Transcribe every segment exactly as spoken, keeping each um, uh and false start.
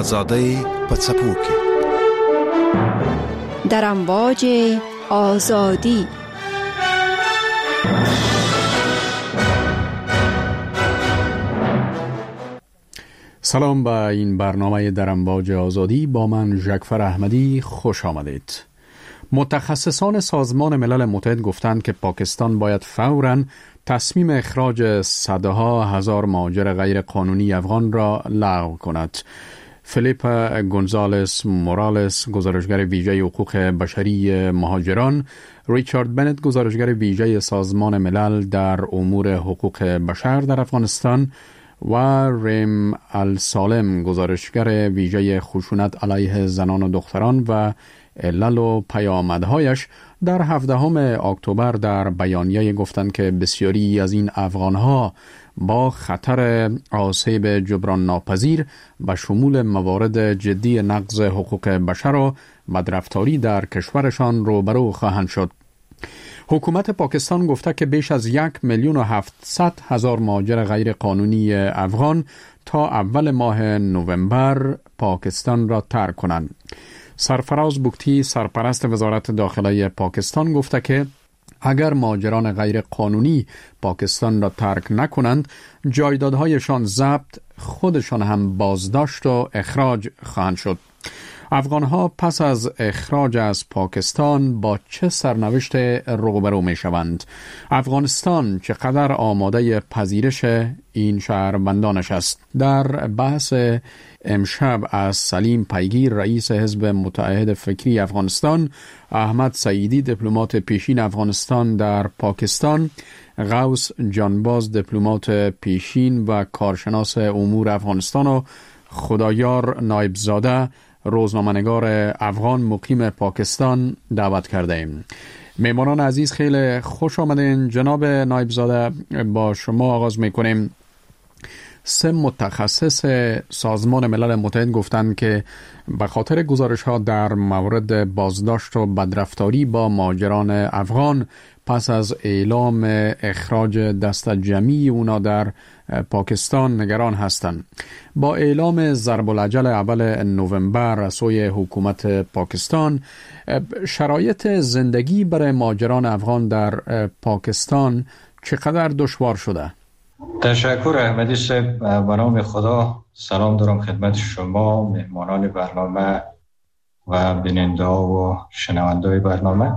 آزادی په څپو کې در امواج آزادی. سلام به این برنامه در امواج آزادی. با من ژکفر احمدی خوش آمدید. متخصصان سازمان ملل متحد گفتند که پاکستان باید فوراً تصمیم اخراج صدها هزار مهاجر غیر قانونی افغان را لغو کند. فیلیپ گونزالس مورالس، گزارشگر ویژه حقوق بشری مهاجران، ریچارد بنت، گزارشگر ویژه سازمان ملل در امور حقوق بشر در افغانستان، و ریم السالم، گزارشگر ویژه خشونت علیه زنان و دختران و علل و پیامدهایش، در هفدهم اکتبر در بیانیه گفتند که بسیاری از این افغانها با خطر آسیب جبران ناپذیر به شمول موارد جدی نقض حقوق بشر و بدرفتاری در کشورشان روبرو خواهند شد. حکومت پاکستان گفته که بیش از یک میلیون و هفتصد هزار مهاجر غیر قانونی افغان تا اول ماه نوامبر پاکستان را ترک کنند. سرفراز بوکتی، سرپرست وزارت داخلی پاکستان، گفته که اگر مهاجران غیر قانونی پاکستان را ترک نکنند، جایدادهایشان ضبط، خودشان هم بازداشت و اخراج خواهند شد. افغانها پس از اخراج از پاکستان با چه سرنوشت روبرو می شوند؟ افغانستان چقدر آماده پذیرش این شهروندانش است؟ در بحث امشب از سلیم پیگیر، رئیس حزب متحد فکری افغانستان، احمد سعیدی، دیپلمات پیشین افغانستان در پاکستان، غوث جانباز، دیپلمات پیشین و کارشناس امور افغانستان، و خدایار نایبزاده، روزنامه‌نگار افغان مقیم پاکستان دعوت کرده ایم. میمانان عزیز خیلی خوش آمدین. جناب نایبزاده، با شما آغاز میکنیم. سه متخصص سازمان ملل متحد گفتند که به خاطر گزارش ها در مورد بازداشت و بدرفتاری با مهاجران افغان پس از اعلام اخراج دست جمعی اونا در پاکستان نگران هستند. با اعلام ضرب العجل اول نوامبر از سوی حکومت پاکستان، شرایط زندگی برای مهاجران افغان در پاکستان چقدر دشوار شده؟ تشکر احمدی صاحب. به نام خدا سلام دارم خدمت شما، مهمانان برنامه و بیننده و شنونده برنامه.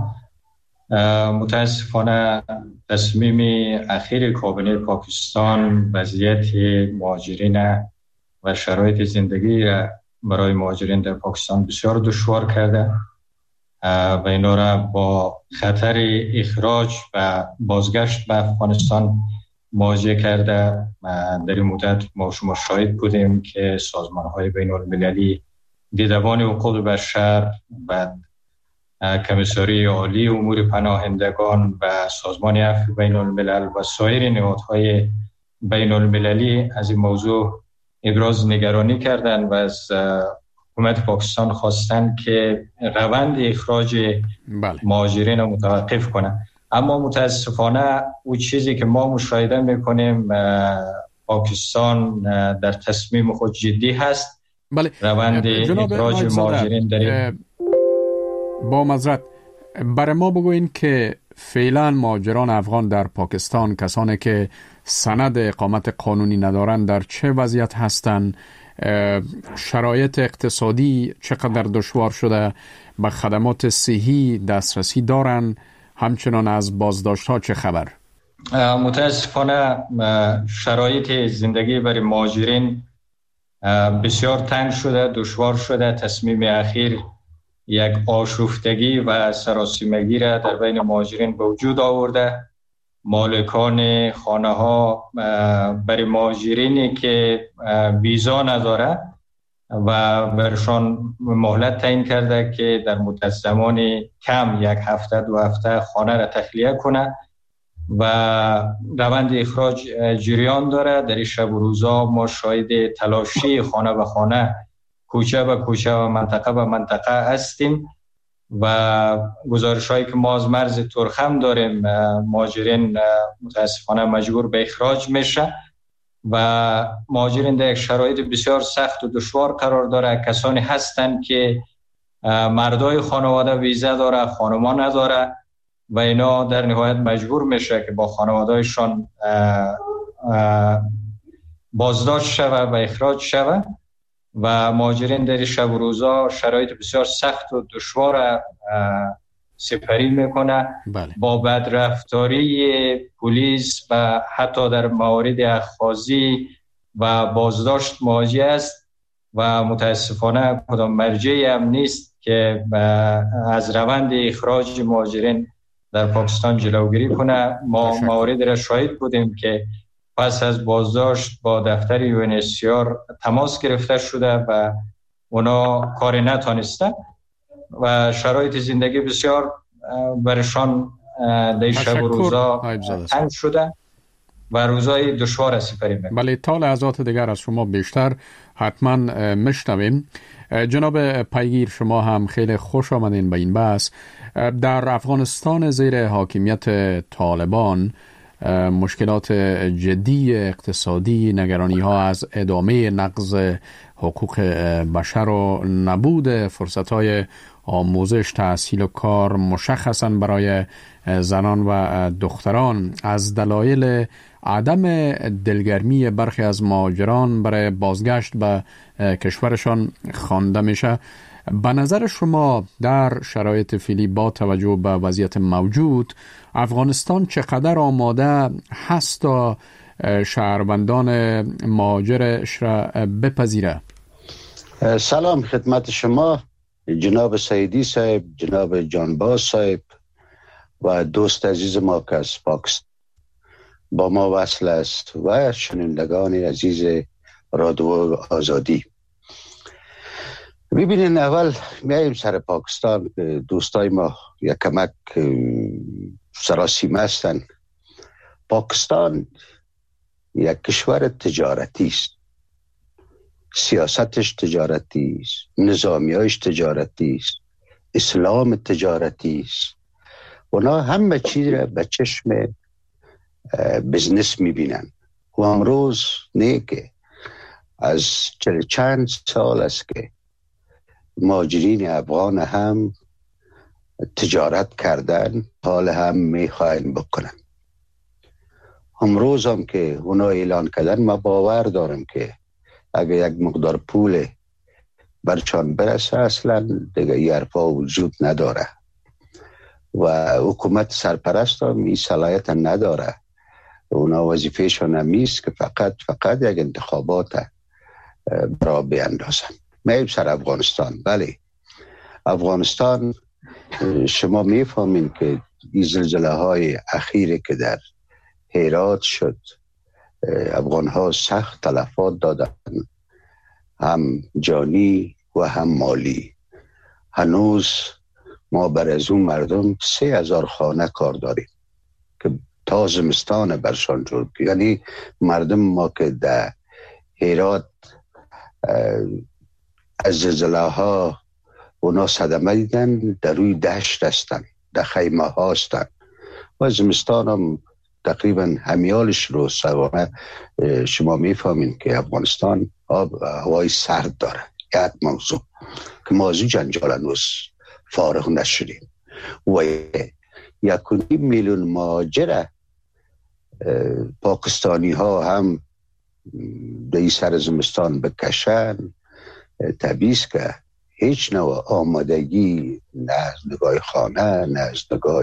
متاسفانه تصمیم اخیر کابینه پاکستان وضعیت مهاجرین و شرایط زندگی برای مهاجرین در پاکستان بسیار دشوار کرده و اینا را با خطر اخراج و بازگشت به افغانستان مواجه کرده. در این مدت ما شما شاهد بودیم که سازمان‌های بین‌المللی، دیدبان حقوق بشر و کمیساری عالی امور پناهندگان و سازمان عفو بین‌الملل و سایر نهادهای بین‌المللی از این موضوع ابراز نگرانی کردند و از حکومت پاکستان خواستند که روند اخراج بله. مهاجرین را متوقف کنند. اما متاسفانه او چیزی که ما مشاهده میکنیم، پاکستان در تصمیم خود جدی هست. بله. روند اخراج مهاجرین در با معذرت برای ما بگوین که فعلا مهاجران افغان در پاکستان، کسانی که سند اقامت قانونی ندارند، در چه وضعیت هستند؟ شرایط اقتصادی چقدر دشوار شده؟ به خدمات صحی دسترسی دارند؟ همچنان از بازداشت ها چه خبر؟ متاسفانه شرایط زندگی برای مهاجرین بسیار تنگ شده، دشوار شده. تصمیم اخیر یک آشفتگی و سراسیمگی را در بین مهاجرین به وجود آورده. مالکان خانه ها برای مهاجرینی که ویزا نداره و برشان مهلت تعیین کرده که در مدت زمان کم، یک هفته دو هفته، خانه را تخلیه کنه و روند اخراج جریان داره. در این شب و روزا ما شاهد تلاشی خانه به خانه، کوچه به کوچه و منطقه به منطقه هستیم و گزارش هایی که ما از مرز ترخم داریم، مهاجرین متاسفانه مجبور به اخراج میشه و مهاجرین در یک شرایط بسیار سخت و دشوار قرار داره. کسانی هستند که مردای خانواده ویزا داره، خانما نداره و اینا در نهایت مجبور میشه که با خانوادهشان بازداشت شوه و اخراج شوه و مهاجرین در شب و روزا شرایط بسیار سخت و دشوار سپری میکنه. بله. با بدرفتاری پلیس و حتی در موارد اخاذی و بازداشت مواجه است و متاسفانه کدام مرجعی هم نیست که از روند اخراج مهاجرین در پاکستان جلوگیری کنه. ما موارد را شاهد بودیم که پس از بازداشت با دفتر یو ان اچ سی آر تماس گرفته شده و اونا کاری نتانسته و شرایط زندگی بسیار برشان در شب و روزا تنگ شده و روزای دشوار سپری میکنه. بله، تا لحظات دیگر از شما بیشتر حتما مشنویم. جناب پیگیر، شما هم خیلی خوش آمدین به این بحث. در افغانستان زیر حاکمیت طالبان مشکلات جدی اقتصادی، نگرانی ها از ادامه نقض حقوق بشر و نبود فرصت های آموزش، تحصیل و کار مشخصاً برای زنان و دختران از دلایل عدم دلگرمی برخی از مهاجران برای بازگشت به کشورشان خوانده میشه. به نظر شما در شرایط فعلی با توجه به وضعیت موجود افغانستان چقدر آماده هست تا شهروندان مهاجرش را بپذیره؟ سلام خدمت شما جناب سیدی صاحب، جناب جانباز صاحب و دوست عزیز ما که از پاکستان با ما وصل است و شنوندگان عزیز رادیو آزادی. ببینین، اول میاییم سر پاکستان که دوستای ما یک کمک سراسیمه هستن. پاکستان یک کشور تجارتی است، سیاستش تجارتی است، نظامیایش تجارتی است، اسلام تجارتی است. اونا همه چیز را به چشم بزنس میبینن و امروز نه که از چل چند سال است که مهاجرین افغان هم تجارت کردن، حال هم میخواین بکنن. امروز هم که اونا اعلان کردن، ما باور دارم که اگه یک مقدار پول برچان برسه اصلا دیگه یه حرفا وجود نداره و حکومت سرپرست هم این صلاحیت نداره. اونا وظیفهشون همیست که فقط فقط یک انتخابات برا بیندازن. مییم سر افغانستان. بله، افغانستان شما میفهمین که این زلزله های اخیری که در هرات شد، افغان ها سخت تلفات دادن، هم جانی و هم مالی. هنوز ما بر از اون مردم سه هزار خانه کار داریم که تا زمستان برشان جور، یعنی مردم ما که در هرات از زلزله ها اونا صدمه دیدن، در روی دشت هستن، در خیمه ها هستن و زمستان هم تقریبا همیالش رو سوانه. شما میفهمین که افغانستان هوای سرد داره. یک موضوع که موضوع جنجال هنوز فارغ نشدیم و یک و نیم میلیون مهاجر پاکستانی ها هم در این سر زمستان بکشن. طبیعیست که هیچ نوع آمادگی نه از نگاه خانه، نه از نگاه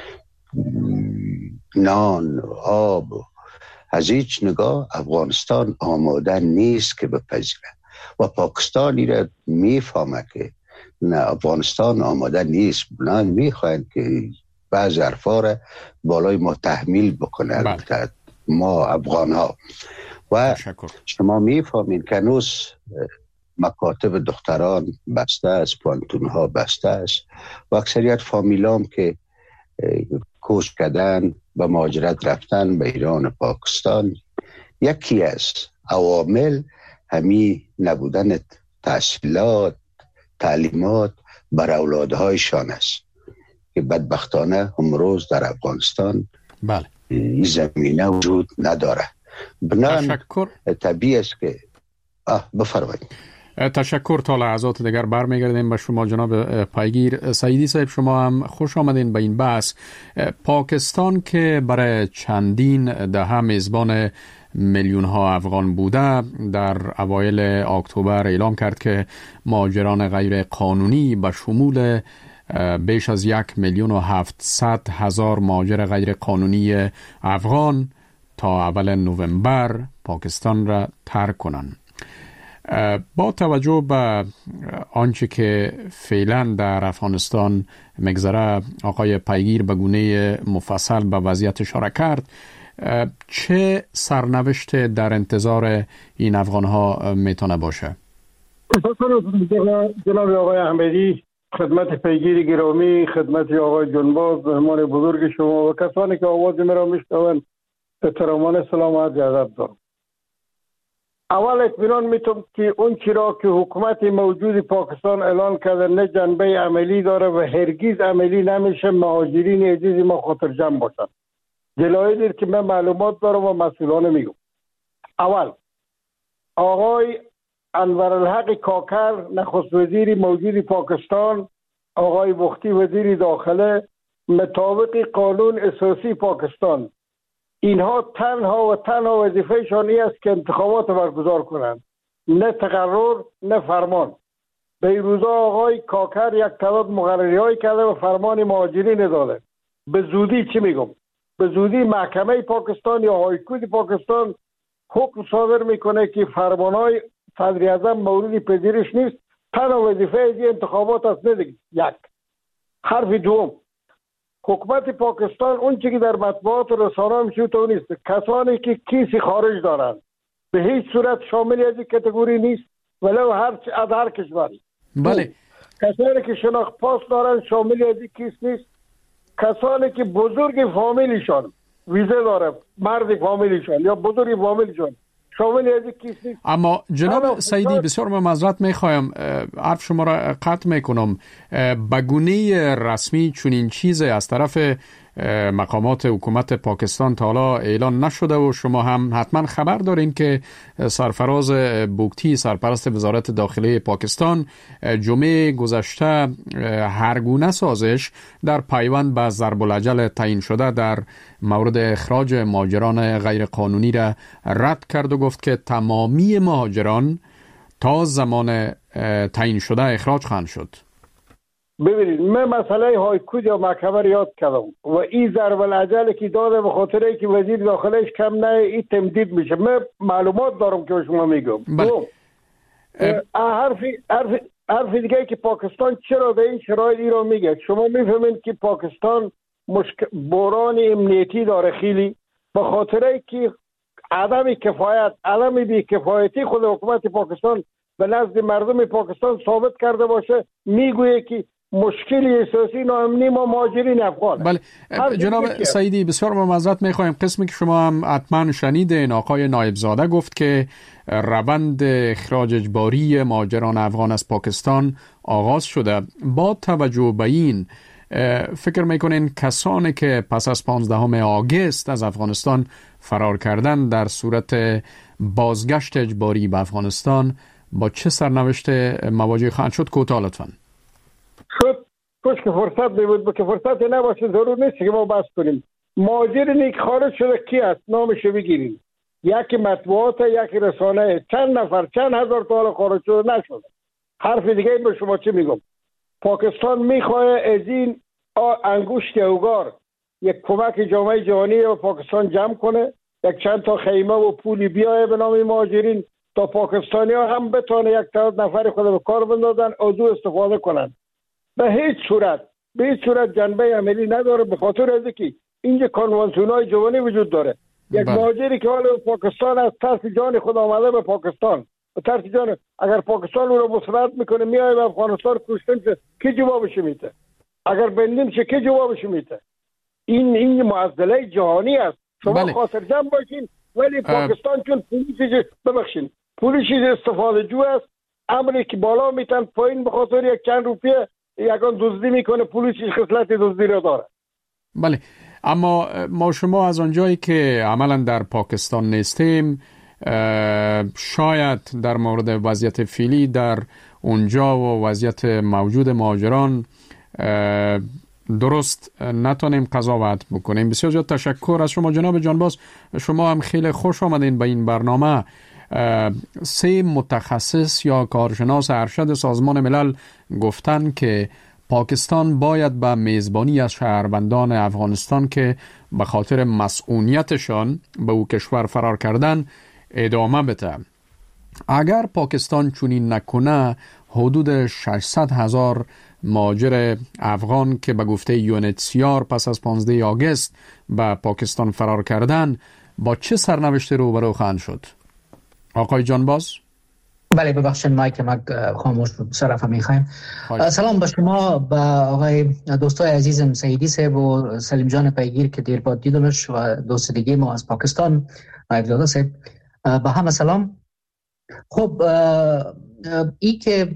نان، آب، از هیچ نگاه افغانستان آماده نیست که بپذیره و پاکستانی را میفهمه که نه، افغانستان آماده نیست. بلند میخواهند که بعض حرفا را بالای ما تحمیل بکنه. البته ما افغان ها و شما میفهمین که هنوز مکاتب دختران بسته است، پانتون ها بسته است و اکثریت فامیلام که کوچ کردن و مهاجرت رفتن به ایران و پاکستان، یکی از عوامل همی نبودن تحصیلات، تعلیمات بر اولادهایشان است که بدبختانه امروز در افغانستان بله این زمینه وجود نداره. بنابراین طبیعی است که بفرمایید. تشکر. تا لحظات دیگر برمیگردیم به شما جناب پیگیر. سعیدی صاحب، شما هم خوش آمدین به این بحث. پاکستان که برای چندین دهه میزبان میلیون ها افغان بوده، در اوایل اکتبر اعلام کرد که مهاجران غیر قانونی به شمول بیش از یک میلیون و هفتصد هزار مهاجر غیر قانونی افغان تا اول نوامبر پاکستان را ترک کنند. با توجه به آنچه که فعلا در افغانستان مگذره، آقای پیگیر به گونه مفصل به وضعیت اشاره کرد. چه سرنوشت در انتظار این افغان ها میتونه باشه؟ جناب آقای احمدی، خدمت پیگیر گرامی، خدمت آقای جنباز، مهمان بزرگ شما و کسانی که آواز مرا میشنوند، احترامان سلام و عرض ادب دارم. اول اطمینان میتونم که اون چرا که حکومت موجود پاکستان اعلان کرده نه جنبه عملی داره و هرگز عملی نمیشه مهاجرین عزیز ما خاطر جمع باشن. دلایلی که من معلومات دارم و مسئولانه میگم. اول، آقای انورالحق کاکر نخست وزیر موجود پاکستان، آقای بختی وزیر داخله، مطابق قانون اساسی پاکستان، اینها تنها و تنها وظیفه‌شان این است که انتخابات برگزار کنند، نه تقرر نه فرمان. به این روزا آقای کاکر یک تعداد مقرری‌های کرده و فرمان مهاجرین داده. به زودی چی میگم؟ به زودی محکمه پاکستان یا هایکورت پاکستان حکم صادر میکنه که فرمانهای صدر اعظم مورد پذیرش نیست، تنها وظیفه از انتخابات است. ندید. یک. حرف دوم، حکومت پاکستان اون چیزی که در مطبوعات و رسانه میشه تو نیست. کسانی که کیسی خارج دارند به هیچ صورت شامل از این کاتگوری نیست، ولو هر از هر کشوری. بله. کسانی که شناخت پاس دارند شامل از این کیس نیست. کسانی که بزرگ فامیلیشان ویزه داره، مرد فامیلیشان یا بزرگ فامیلیشان شامل از این کیس نیست. اما جناب سعیدی، بسیار معذرت میخوایم، حرف شما را قطع میکنم. به گونه رسمی چنین چیزی از طرف مقامات حکومت پاکستان تا حالا اعلان نشده و شما هم حتما خبر دارین که سرفراز بوگتی، سرپرست وزارت داخلی پاکستان، جمعه گذشته هر گونه سازش در پیوند به ضرب العجل تعیین شده در مورد اخراج مهاجران غیر قانونی را رد کرد و گفت که تمامی مهاجران تا زمان تعیین شده اخراج خواهند شد. ببینید، من مسئله هایکورت یا محکمه یاد کردم و این ضرب العجل که داده به خاطر اینکه وزیر داخلش کم نه این تمدید میشه. من معلومات دارم که شما میگم. دو حرف حرف حرف دیگه که پاکستان چرا به این شرایط ایران میگه، شما میفهمید که پاکستان مشک... بحران امنیتی داره خیلی، به خاطر اینکه عدم کفایت عدم بی‌کفایتی خود حکومت پاکستان به نزد مردم پاکستان ثابت کرده باشه، میگویه که مشکلی اساسی ناامنی ما مهاجرین افغان. بله جناب سعیدی، بسیار معذرت میخوایم. قسمی که شما هم حتما شنیدین، آقای نایب زاده گفت که روند اخراج اجباری مهاجران افغان از پاکستان آغاز شده. با توجه به این، فکر میکنین کسانی که پس از پانزدهم آگوست از افغانستان فرار کردن در صورت بازگشت اجباری به افغانستان با چه سرنوشت مواجه خواهند شد؟ کوتاه لطفاً. شد کاش که فرصت بود، که فرصت نباشه ضرور نیست که ما بحث کنیم. مهاجرین که خارج شده کی است؟ نامش بگیریم. یکی مطبوعات، یکی رسانه، چند نفر، چند هزار تا خارج شده نشده. حرف دیگه به شما چی میگم؟ پاکستان میخواه از این انگشت اوگار یک کمک جامعه جهانی به پاکستان جمع کنه، یک چند تا خیمه و پولی بیایه به نام مهاجرین تا پاکستانی ها هم بتونه یک تعداد نفر خود به کار بندازن، از او استفاده کنن. به هیچ صورت به هیچ صورت جنبه عملی نداره، به خاطر از اینکه اینجا کانوانسیون های جوانی وجود داره. یک مهاجری که حالا پاکستان از ترس جان خود آمده به پاکستان، به ترس جان، اگر پاکستان او رو مسلط میکنه میاد به افغانستان کشته میشه، کی جوابش میده؟ اگر بندیم میشه کی جوابش میده؟ این این معضله جهانی است. شما بله. خاطر جمع باشین، ولی پاکستان چون پولیسش ببخشین پولیسش استفاده جو است، امری که بالا میتن پایین به خاطر یک چند روپیه یکان دزدی میکنه، پولیسش خصلت دزدی را داره. بله اما ما شما از آنجایی که عملا در پاکستان نیستیم، شاید در مورد وضعیت فعلی در اونجا و وضعیت موجود مهاجران درست نتونیم قضاوت بکنیم. بسیار زیاد تشکر از شما جناب جانباز. شما هم خیلی خوش آمدین به این برنامه. سه متخصص یا کارشناس ارشد سازمان ملل گفتن که پاکستان باید به میزبانی از شهروندان افغانستان که به خاطر مسئولیتشان به او کشور فرار کردن ادامه بده. اگر پاکستان چنین نکنه، حدود ششصد هزار مهاجر افغان که به گفته یونتسیار پس از پانزده آگوست به پاکستان فرار کردن با چه سرنوشتی روبرو خواهند شد؟ آقای جانباز؟ بله ببخشید مایک ما خاموش بود. صرفا میخوایم. سلام به شما، به آقای دوستای عزیزم سعیدی صاحب و سلیم جان پیگیر که دیر بعد دیدمش و دوست دیگه ما از پاکستان نایب زاده صاحب، به همه سلام. خب ای که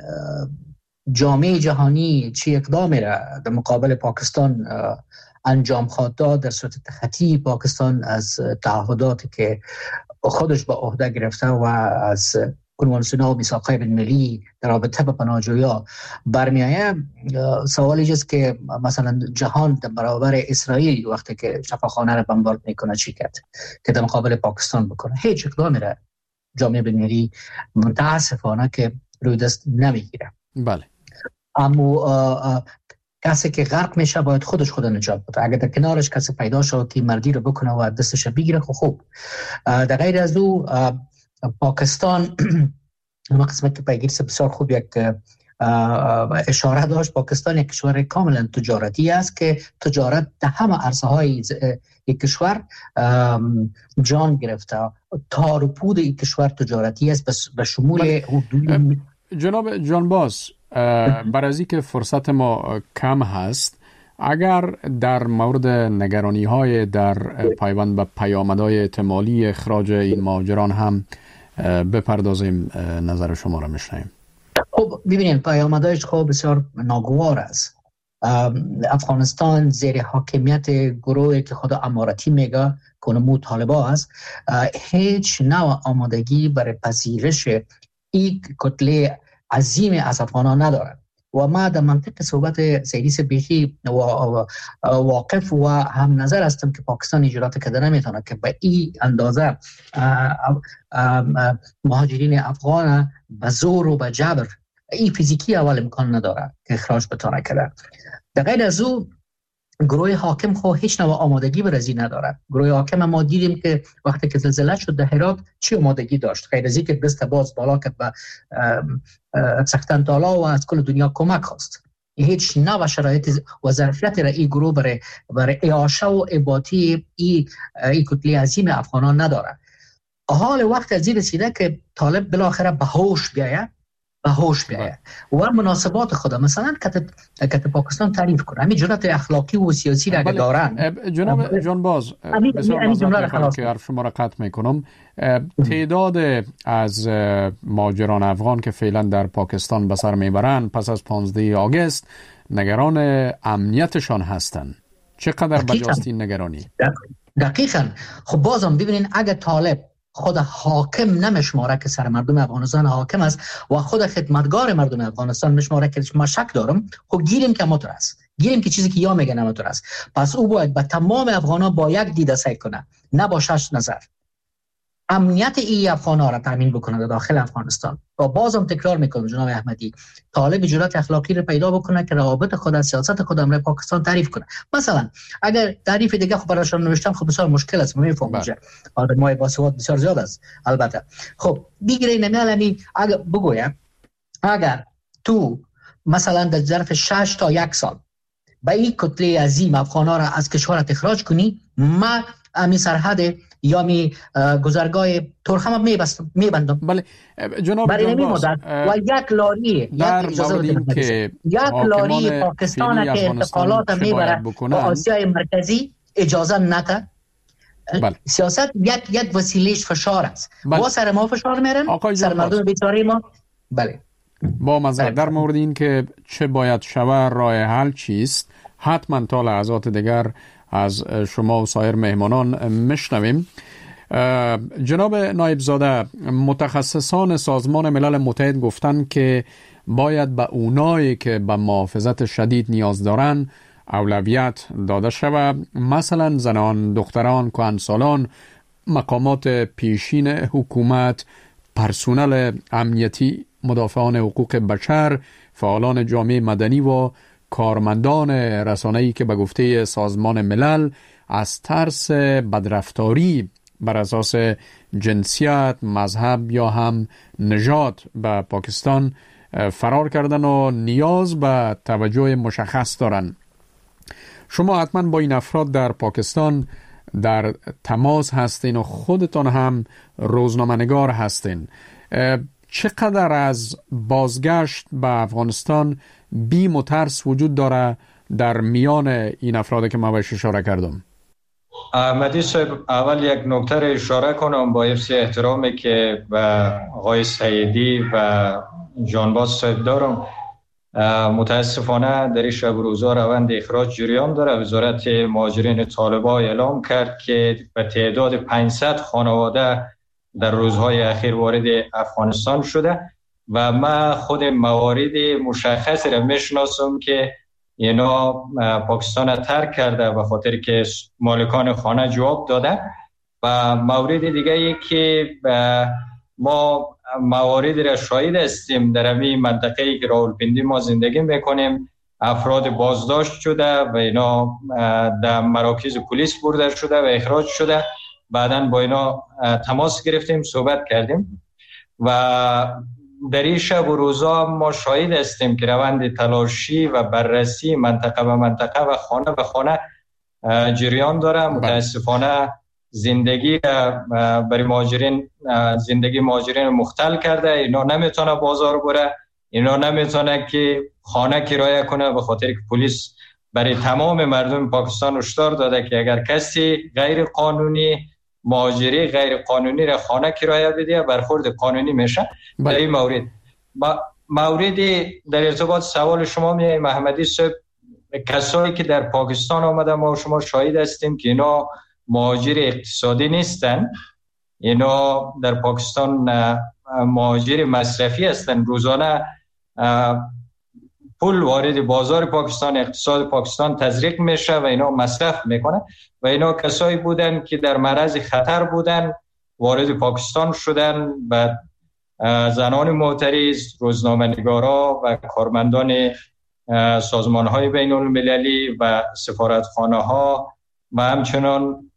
جامعه جهانی چی اقدامی را در مقابل پاکستان انجام خواهد داد در صورت تخطی پاکستان از تعهداتی که خودش به عهده گرفته و از کنوانسیون و میثاق‌های بین‌المللی در رابطه با پناهجویان برمی‌آید، سوال اینجاست که مثلا جهان در برابر اسرائیل وقتی که شفاخانه را بمبارد میکنه چی کرد که در مقابل پاکستان بکنه؟ هیچ اقدامی را جامعه بین‌المللی متاسفانه که روی دست نمیگیره. بله. اما کسی که غرق میشه باید خودش خود نجات بده. اگر در کنارش کسی پیدا شد که مردی رو بکنه و دستش بگیره خب خوب. در غیر از او پاکستان ما قسمت که پیگیر بسیار خوب یک اشاره داشت، پاکستان یک کشور کاملا تجارتی است که تجارت در همه عرصه های یک کشور جان گرفته. تار و پود یک کشور تجارتی است به شمول حدود. جناب جانباز، برای از اینکه فرصت ما کم هست، اگر در مورد نگرانی های در پیوند به پیامدهای احتمالی اخراج این مهاجران هم بپردازیم، نظر شما را میشنویم. خب ببینید پیامدهایش خب بسیار ناگوار است. افغانستان زیر حاکمیت گروهی که خود اماراتی میگه کنمو طالبا است، هیچ نوع آمادگی برای پذیرش این کتله عظیم از افغانان ندارد و ما در منطق صحبت سیدی بیخی واقف و هم نظر هستم که پاکستان اجرات کرده نمیتونه که به این اندازه مهاجرین افغان به زور و به جبر این فیزیکی اول امکان نداره که اخراج بتونه کرده. در غیر از او گروه حاکم خو هیچ نوع آمادگی برای نداره. گروه حاکم ما دیدیم که وقتی که زلزله شد در هرات چی آمادگی داشت؟ غیر از اینکه دست باز بالا کرد به سختن تالا و از کل دنیا کمک خواست. هیچ نوع شرایط و ظرفیت را این گروه برای برای اعاشه و اباطی این ای کتله عظیم افغانان نداره. حال وقت از این رسیده که طالب بالاخره به هوش بیاید به هوش بیاید و مناسبات خود مثلا کت پاکستان تعریف کنه. همین جرأت اخلاقی و سیاسی را دارن. جناب جانباز، بسیار مزمن که حرف شما را قطع میکنم. تعداد از مهاجران افغان که فعلا در پاکستان به سر میبرند پس از پانزده آگوست نگران امنیتشان هستند. چقدر بجاست این نگرانی؟ دقیقاً. خب بازم ببینین اگر طالب خود حاکم نمیشماره که سر مردم افغانستان حاکم است و خود خدمتگار مردم افغانستان میشماره که ما شک دارم، خب گیریم که مطور است، گیریم که چیزی که یا میگه نمطور است. پس او باید به تمام افغانان با یک دیده سعی کنه، نه با شش نظر، امنیت ای افغان‌ها را تامین بکنه در داخل افغانستان. و بازم تکرار میکنم جناب احمدی، طالب جرأت اخلاقی را پیدا بکنه که روابط خود از سیاست خود امر پاکستان تعریف کنه. مثلا اگر تعریف دیگه خب براشون نوشتم خب بسیار مشکل است، میفهمم که آدمای باسواد بسیار زیاد است البته. خب بگیری نمیالنی اگر بگویم اگر تو مثلا در ظرف شش تا یک سال با این کتله عظیم افغان‌ها را از کشورت اخراج کنی، ما امی سرحد یا می گذرگاه ترخم میبستم میبندم. بله جناب برای نمی مدت و یک لاری یک اجازه که یک لاری پاکستان که انتقالات میبره به آسیای مرکزی اجازه نده. بله. سیاست یک یک وسیلهش فشار است. بله. با سر ما فشار میرن، سر مردم بیچاره ما. بله با مزه در مورد این که چه باید شود، راه حل چیست، حتما تا لحظات دیگر از شما و سایر مهمانان میشنویم. جناب نایب زاده، متخصصان سازمان ملل متحد گفتن که باید به اونایی که به محافظت شدید نیاز دارن اولویت داده شود، مثلا زنان، دختران، کهنسالان، مقامات پیشین حکومت، پرسنل امنیتی، مدافعان حقوق بشر، فعالان جامعه مدنی و کارمندان رسانه‌ای که به گفته سازمان ملل از ترس بدرفتاری بر اساس جنسیت، مذهب یا هم نژاد به پاکستان فرار کردن و نیاز به توجه مشخص دارن. شما حتما با این افراد در پاکستان در تماس هستین و خودتان هم روزنامه‌نگار هستین. چقدر از بازگشت به افغانستان بیم و ترس وجود داره در میان این افرادی که من بهش اشاره کردم؟ احمدی صاحب، اول یک نکته را اشاره کنم با حفظ احترامی که به آقای سیدی و جانباز صاحب دارم. متاسفانه در این شب روزا روند اخراج جریان داره. وزارت مهاجرین طالبان اعلام کرد که به تعداد پانصد خانواده در روزهای اخیر وارد افغانستان شده و من خود موارد مشخصی را میشناسم که اینا پاکستان ترک کرده و خاطر که مالکان خانه جواب داده. و مورد دیگه ای که ما موارد را شاهد هستیم در همین منطقه‌ای که راولپنڈی ما زندگی میکنیم، افراد بازداشت شده و اینا در مراکز پلیس برده شده و اخراج شده. بعداً با اینا تماس گرفتیم، صحبت کردیم و در این شب و روزا ما شاهد هستیم که روند تلاشی و بررسی منطقه به منطقه و خانه به خانه جریان داره. متاسفانه زندگی برای مهاجرین زندگی مهاجرین مختل کرده. اینا نمیتونه بازار بره، اینا نمیتونه که خانه کرایه کنه به خاطر که پلیس برای تمام مردم پاکستان هشدار داده که اگر کسی غیر قانونی مهاجری غیر قانونی را خانه کرایه بده برخورد قانونی میشه. در این مورد موردی در ارتباط سوال شما می محمدی صاحب، کسایی که در پاکستان آمده ما شما شاهد هستیم که اینا مهاجر اقتصادی نیستن، اینا در پاکستان مهاجر مصرفی هستن. روزانه پول وارد بازار پاکستان، اقتصاد پاکستان تزریق میشه و اینا مصرف میکنه و اینا کسایی بودن که در معرض خطر بودن، وارد پاکستان شدن. بعد زنان معترض، روزنامه‌نگارا و کارمندان سازمان‌های بین‌المللی و سفارتخانه‌ها و همچنان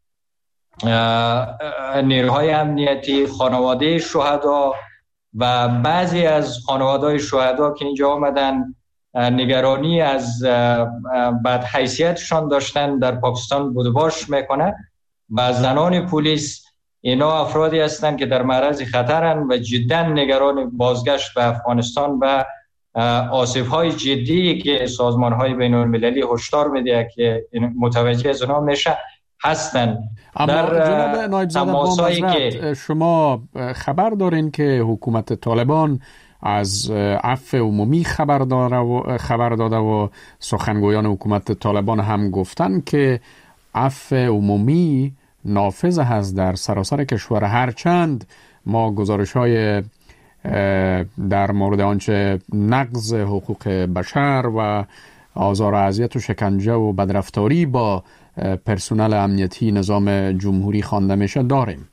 نیروهای امنیتی، خانواده شهدا و بعضی از خانواده‌های شهدا که اینجا آمدن نگرانی از بد حیثیتشان داشتن در پاکستان بودباش میکنه. و زنان پلیس، اینا افرادی هستند که در معرض خطرن و جدا نگران بازگشت به افغانستان و آسیب‌های جدی که سازمان‌های بین‌المللی هشدار میده که متوجه از اونها میشه هستن. اما در جناب نایب زاده با معذرت، شما خبر دارین که حکومت طالبان از عفو عمومی خبر داره و خبر داده و سخنگویان حکومت طالبان هم گفتن که عفو عمومی نافذ هست در سراسر کشور، هرچند ما گزارش‌های در مورد آنچه نقض حقوق بشر و آزار و اذیت و شکنجه و بدرفتاری با پرسنل امنیتی نظام جمهوری خوانده میشه داریم.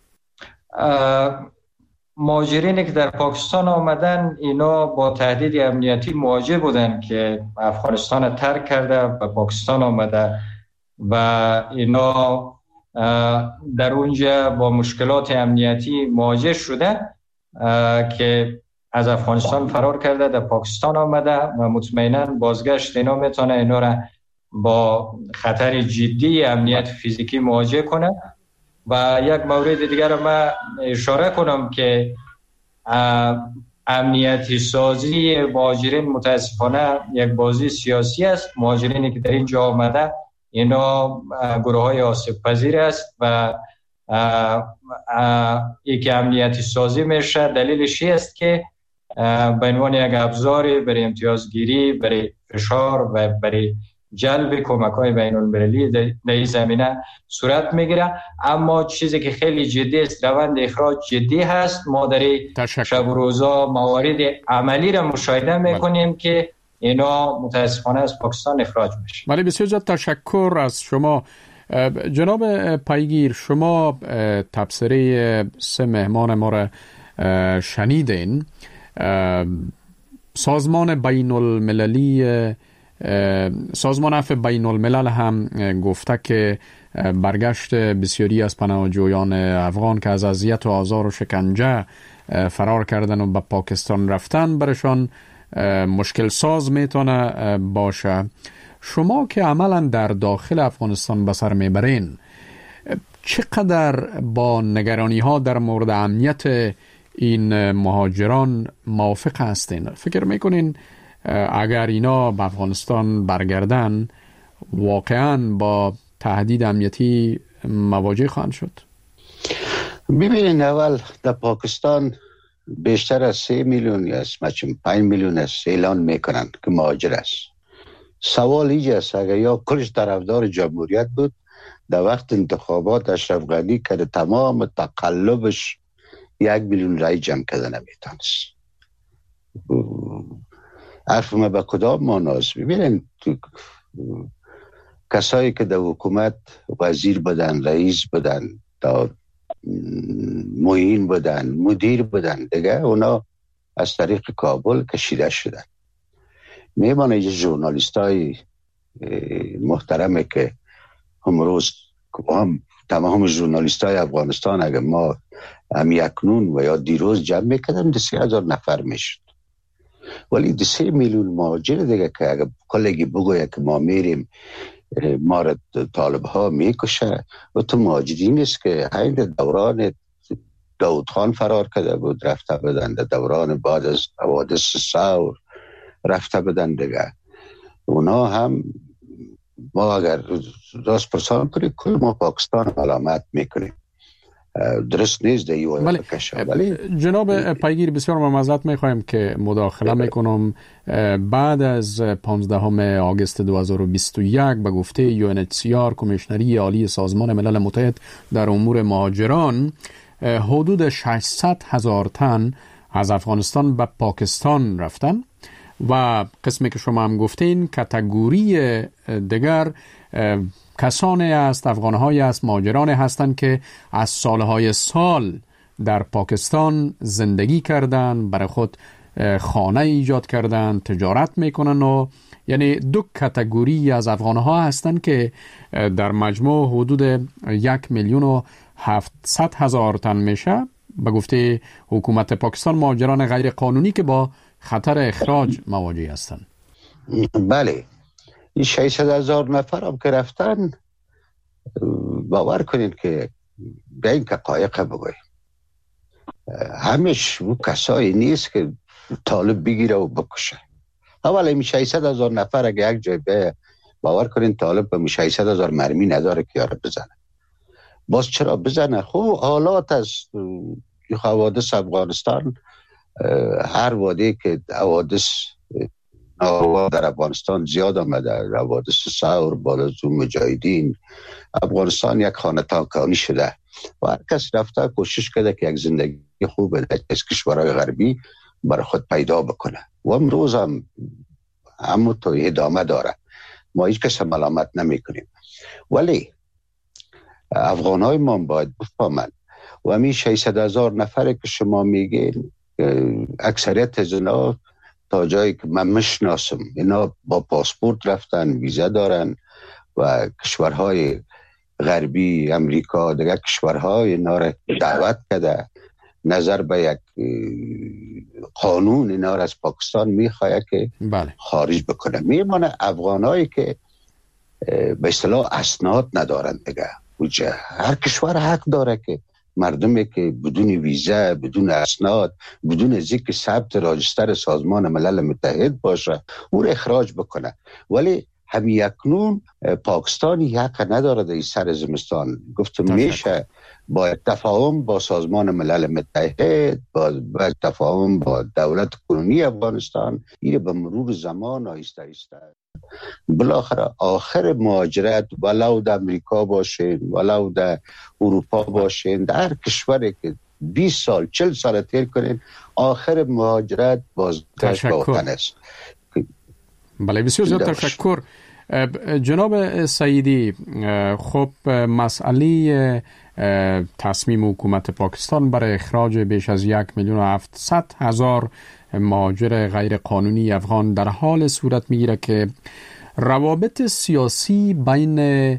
مهاجرینی که در پاکستان آمدن اینا با تهدید امنیتی مواجه بودن که افغانستان ترک کرده و پاکستان آمده و اینا در اونجا با مشکلات امنیتی مواجه شده که از افغانستان فرار کرده در پاکستان آمده و مطمئنا بازگشت اینا میتونه اینا را با خطر جدی امنیت فیزیکی مواجه کنه. و یک مورد دیگر را من اشاره کنم که امنیتی سازی مهاجرین متاسفانه یک بازی سیاسی است. مهاجرینی که در اینجا آمده اینا گروه های آسیب پذیر است و ای که امنیتی سازی میشه دلیلش است که به عنوان یک ابزار برای امتیازگیری، برای فشار و برای جلب کمک های بین المللی در این زمینه صورت میگیره. اما چیزی که خیلی جدی است، روند اخراج جدی هست. ما در شب و روزا موارد عملی را مشاهده میکنیم که اینا متاسفانه از پاکستان اخراج میشه. ولی بسیار زیاد تشکر از شما جناب پیگیر. شما تبصره سه مهمان ما را شنیدین. سازمان بین المللی سازمان عفو بین الملل هم گفته که برگشت بسیاری از پناهجویان افغان که از اذیت و آزار و شکنجه فرار کردن و به پاکستان رفتن برشان مشکل ساز میتونه باشه. شما که عملا در داخل افغانستان به سر میبرین، چقدر با نگرانی ها در مورد امنیت این مهاجران موافق هستین؟ فکر میکنین اگر اینا به افغانستان برگردن واقعا با تهدید امنیتی مواجه خواهند شد؟ ببینید، اول در پاکستان بیشتر از سه میلیون یا پنج میلیون است اعلان میکنن که مهاجر است. سوال ایجا است اگر یا کلش طرفدار جمهوریت بود در وقت انتخابات اشرف غنی که تمام تقلبش یک میلیون رای جمع کرده نمیتونست. حرف ما به کدام ماناست؟ ببینید، کسایی که در حکومت وزیر بدن، رئیس بدن، معین بدن، مدیر بدن، دیگه اونا از طریق کابل کشیده شدن. میمانه یه ژورنالیست های محترمه که هم روز هم تمام ژورنالیست های افغانستان اگر ما هم یکنون و یا دیروز جمع میکردم ده سه هزار نفر میشد. ولی ده سه میلیون مهاجر دیگه که اگر کلگی بگوید که ما میریم ما را طالب ها میکشه و تو مهاجرین است که این دوران داود خان فرار کرده بود رفته بدن، دوران بعد از حوادث ثور رفته بدن دیگه. اونا هم ما اگر راست پرسان کنیم کل ما پاکستان علامت میکنیم، درست نیست در یو ولی ولی جناب پیگیر بسیار معذرت میخوایم که مداخله میکنم. بعد از پانزدهم آگوست دو هزار و بیست و یک به گفته یو ان اچ سی آر کمیشنری عالی سازمان ملل متحد در امور مهاجران، حدود ششصد هزار تن از افغانستان به پاکستان رفتن و قسمی که شما هم گفتین کاتگوری دیگر کسانی است، افغان‌های است، مهاجرانی هستند که از سالهای سال در پاکستان زندگی کردن، برای خود خانه ایجاد کردن، تجارت میکنن و یعنی دو کاتگوری از افغان‌ها هستند که در مجموع حدود یک میلیون و هفتصد هزار تن میشه. به گفته حکومت پاکستان مهاجران غیر قانونی که با خطر اخراج مواجه هستند. بله، این ششصد هزار نفر هم که رفتن، باور کنید که به این که قایق بگویم همش و کسایی نیست که طالب بگیره و بکشه. اول این ششصد هزار نفر اگه یک جای به باور کنید طالب به ششصد هزار مرمی نداره که یاره بزنه. باز چرا بزنه؟ خب حالات از حوادث افغانستان، هر وادی که حوادث ناروا در افغانستان زیاد آمده، حوادث ثور، بالازو مجاهدین، افغانستان یک خانه تاکانی شده و هر کس رفته کوشش کرده که یک زندگی خوب از کشورهای غربی برای خود پیدا بکنه و امروز هم همون تو ادامه داره. ما هیچ کس ملامت نمی کنیم، ولی افغان های ما باید بفهمن و همین ششصد هزار نفره که شما میگین اکثریت از اینا تا جایی که من مشناسم اینا با پاسپورت رفتن، ویزا دارن و کشورهای غربی، امریکا، دیگه کشورهای اینا را دعوت کرده نظر به یک قانون اینا را از پاکستان میخواه که بله. خارج بکنه. میمانه افغانایی که به اصطلاح اسناد ندارن دیگه. هر کشور حق داره که مردمی که بدون ویزا، بدون اسناد، بدون ذکر ثبت راجستر سازمان ملل متحد باشه او را اخراج بکنه. ولی همین اکنون پاکستان حق نداره در سر زمستان. گفتم میشه با تفاهم با سازمان ملل متحد، با, با تفاهم با دولت کنونی افغانستان، این به مرور زمان آهسته آهسته بالاخره آخر مهاجرت ولو در امریکا باشین ولو در اروپا باشین در هر کشوری که بیست سال چهل سال تیر کنین آخر مهاجرت بازگشت به وطن است. بله بسیار زیاد تشکر جناب سعیدی. خب مسئله تصمیم حکومت پاکستان برای اخراج بیش از یک میلیون و هفتصد هزار مهاجر غیر قانونی افغان در حال صورت میگیره که روابط سیاسی بین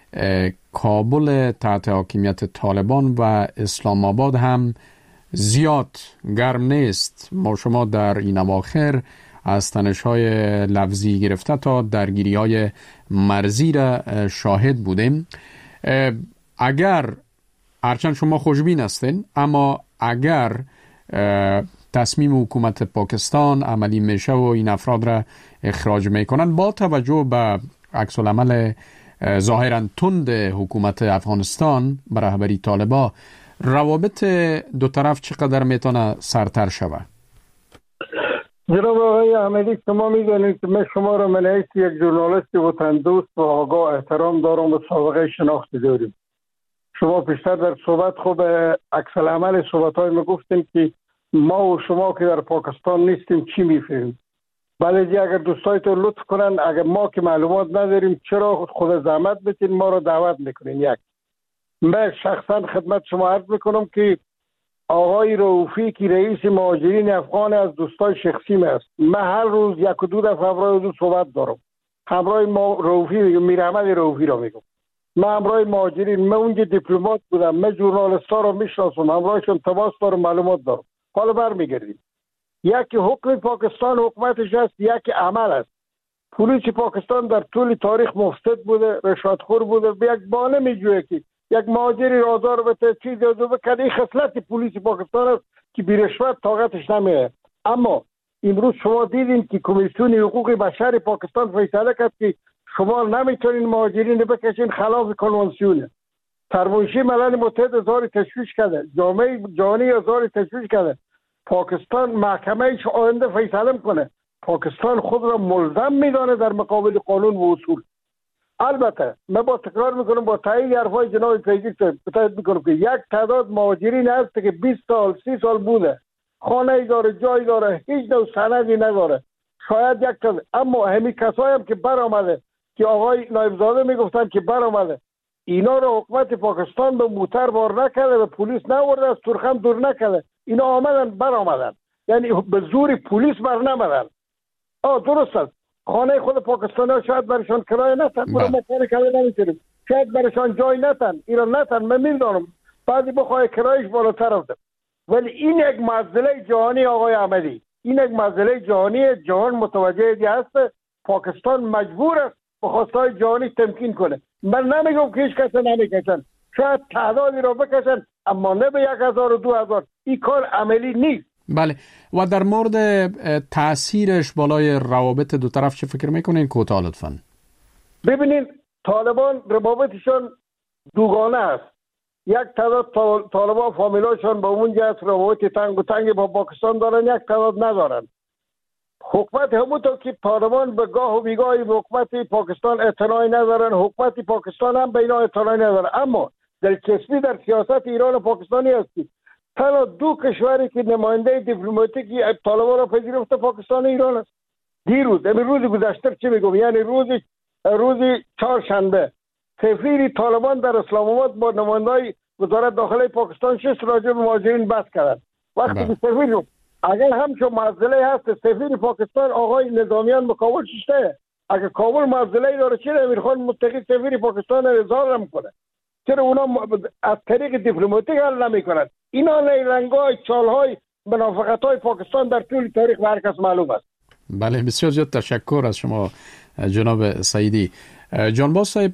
کابل تحت حاکمیت طالبان و اسلام آباد هم زیاد گرم نیست. ما شما در این اواخر از تنش‌های لفظی گرفته تا درگیری‌های مرزی را شاهد بودیم. اگر هرچند شما خوشبین هستین اما اگر تصمیم حکومت پاکستان عملی میشه و این افراد را اخراج میکنن با توجه به عکس العمل ظاهراً تند حکومت افغانستان به رهبری طالبان، روابط دو طرف چقدر میتونه سرتر شود؟ جناب آقای احمدی شما میدونید که من شما را من حیث یک ژورنالیست وطن دوست و آگاه احترام دارم و سابقه شناختی داریم. شما پیشتر در صحبت خوب عکس العمل صحبت های ما گفتیم که ما و شما که در پاکستان نیستیم چی میفهمیم. بله اگر دوستایتون لطف کنن اگر ما که معلومات نداریم چرا خود زحمت بتین ما را دعوت میکنین. یک من شخصا خدمت شما عرض میکنم که آقای رؤوفی که رئیس مهاجرین افغان از دوستای شخصی است. من هر روز یک و دو دفعه همراه او صحبت دارم. همراه ما رؤوفی میگم، میر احمد رؤوفی را میگم. من همراه مهاجرین، من اونجا دیپلمات بودم، من ژورنالیستا رو میشناسم، همراهشون تماس دارم، معلومات دارم. حالا برمیگردیم. یکی حکم پاکستان حکومتش است، یکی عمل است. پلیس پاکستان در طول تاریخ مفسد بوده، رشوتخور بوده، به یک بانه میجوه که یک مهاجری رازدار بته چیز یادو بکنه. این خصلت پلیس پاکستان است که بی رشوت طاقتش نمیه. اما امروز شما دیدین که کمیسیون حقوق بشر پاکستان فیصله کرد که شما نمیتونین مهاجرین بکشین، خلاف کنوانسیونه. سرمایشی ملل متحد هزار تشویش کرده، جامعه جهانی هزار تشویش کرده. پاکستان محکمهش آینده فیصله میکنه. پاکستان خود را ملزم میدانه در مقابل قانون و اصول. البته من با تکرار میکنم، با تایید حرفای جناب پیگیر تایید میکنم که یک تعداد مهاجرین هست که بیست سال سی سال بوده، خانه داره، جای داره، هیچ نوع سندی نداره، شاید یک تا. اما همین کسایی هم که برآمده که آقای نایبزاده میگفتن که برآمده، اینا رو حکومت پاکستان به موتر بار نکرده، به پلیس نورده، از ترخم دور نکرده. اینا آمدن برآمدن، یعنی به زور پلیس بر نمدن. آه درست است، خانه خود پاکستان ها شاید برشان کرایه نتن، برای مکان کرایه نمیتونیم، شاید برشان جای نتن، اینا نتن، من میدانم بعضی بخواه کرایش بالاتر رفته. ولی این یک مسئله جهانی آقای احمدی، این یک مسئله جهانی، جهان متوجه دی هست. پاکستان مجبور است به خواستهای جهانی تمکین کنه. من نمیگم که هیچ کسی نمیکشن، شاید تعدادی را بکشن اما نه به یک هزار و دو هزار. این کار عملی نیست. بله، و در مورد تأثیرش بالای روابط دو طرف چه فکر میکنین؟ کوتاه لطفاً. ببینین طالبان روابطشان دوگانه است. یک تعداد طالبان فامیلاشان با اونجا است، روابط تنگ و تنگ با پاکستان دارن، یک تعداد ندارن. حکومت همونطور که طالبان به گاه و بیگاهی به حکومت پاکستان اعتنایی ندارن، حکومت پاکستان هم به اینا اعتنایی ندارن. اما دلچسبی در سیاست ایران و پاکستانی است که تنها دو کشوری که نماینده دیپلماتیکی طالبان را پذیرفته پاکستان و ایران است. دیروز همین روز گذشته چه میگم، یعنی روز روز چهارشنبه سفیر طالبان در اسلام آباد با نمایندای وزارت داخلی پاکستان شش راجع به مهاجرین بحث کردند. وقتی که سفیر اگر همچون معضله هست، سفیر پاکستان آقای نظامیان به کابل ششته، اگر کابل معضله داره چرا امیرخان متقی سفیر پاکستان اظهار نمیکنه؟ چرا اونا از طریق دیپلماتیک حل نمیکنن؟ اینا نیرنگای چالهای منافقت‌های پاکستان در طول تاریخ هر کس معلوم است. بله بسیار زیاد تشکر از شما جناب سعیدی. جانباز صاحب،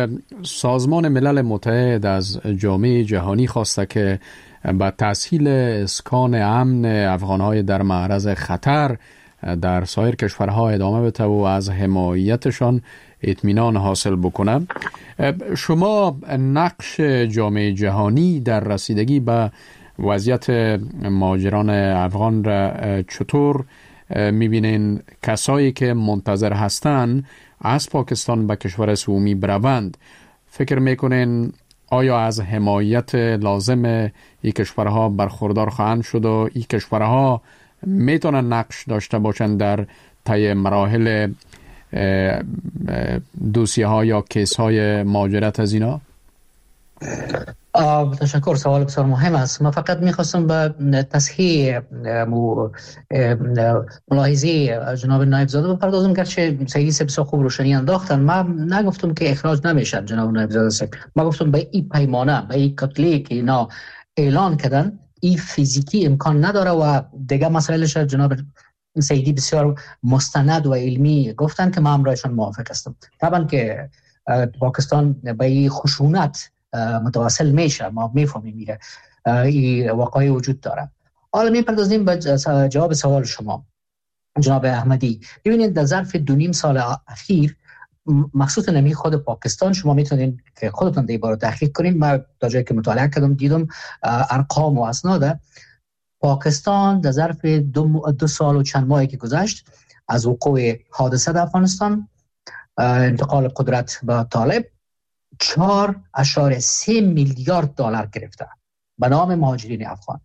سازمان ملل متحد از جامعه جهانی خواسته که با تسهیل اسکان امن افغان‌های در معرض خطر در سایر کشورها ادامه بده و از حمایتشان اطمینان حاصل بکنه. شما نقش جامعه جهانی در رسیدگی به وضعیت مهاجران افغان را چطور میبینین کسایی که منتظر هستن از پاکستان به کشور سومی بروند، فکر میکنین آیا از حمایت لازم این کشورها برخوردار خواهند شد و این کشورها میتونن نقش داشته باشند در طی مراحل دوسیه ها یا کیس های مهاجرت از اینا؟ تشکر، سوال بسیار مهم است. من فقط میخواستم به تصحیح ملاحظه جناب نایب زاده بپردازم، گرچه سعیدی سه بسیار خوب روشنی انداختن. من نگفتم که اخراج نمیشن جناب نایب زاده سه، من گفتم به این پیمانه، به این کتله که اینا اعلان کردن، این فیزیکی امکان نداره و دیگه مسائلش جناب سعیدی بسیار مستند و علمی گفتن که من امرایشان موافق هستم. طبعا که پاکستان به این خشونت متواصل میشه، ما میفهمیم میره این واقعی وجود داره. حالا میپردازیم به جواب سوال شما جناب احمدی. ببینید در ظرف دو نیم سال اخیر مخصوص نمی خود پاکستان، شما میتونید که خودتون در این باره تحقیق کنید، من تا جایی که مطالعه کردم دیدم ارقام و اسناد پاکستان در ظرف دو, دو سال و چند ماهی که گذشت از وقوع حادثه در افغانستان، انتقال قدرت به طالب، چهار اشاره سه میلیارد دلار گرفته به نام مهاجرین افغان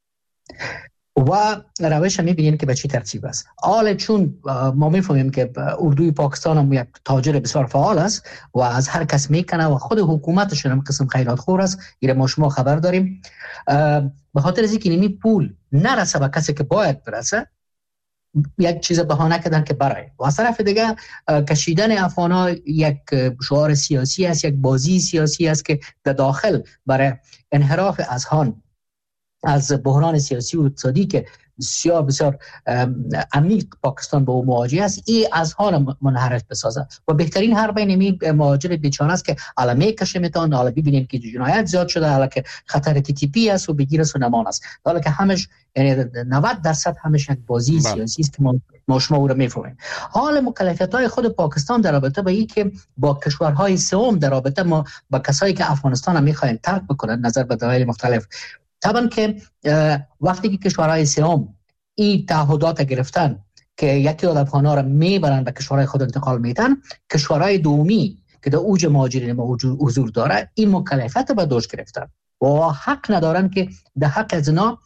و روش میبینیم که به چی ترتیب است. حالا چون ما میفهمیم که اردوی پاکستان هم یک تاجر بسیار فعال است و از هر کس میکنه و خود حکومتشون هم قسم خیرات خور است، ایره ما شما خبر داریم، به خاطر از اینکه نمی پول نرسه به کسی که باید برسه، یک چیز بهانه کردن که برای و از طرف دیگه کشیدن افغانا یک شعار سیاسی است، یک بازی سیاسی است که در داخل برای انحراف اذهان از بحران سیاسی و اقتصادی که بسیار بسیار عمیق پاکستان با او مواجه است، این اذهان منحرف بسازه و بهترین حربه نمی مهاجر بیچاره است که علمه کشه میتون. حالا ببینیم که جنایت زیاد شده، حالا که خطر تی تی پی است و بگیر است و نمان است، حالا که همش یعنی نود درصد همش یک بازی سیاسی است که ما ما شما او را میفهمیم. حال مکلفیت‌های خود پاکستان در رابطه با این که با کشورهای سوم در رابطه ما با کسایی که افغانستان هم میخواین ترک بکنن نظر به دلایل مختلف، طبعا که وقتی که کشورهای سوم این تعهدات گرفتن که یکی از افغان‌ها را میبرن به کشورهای خود انتقال میدن، کشورهای دومی که در اوج مهاجرین ما حضور داره این مکلفیت به دوش گرفتن و حق ندارن که در حق از اینا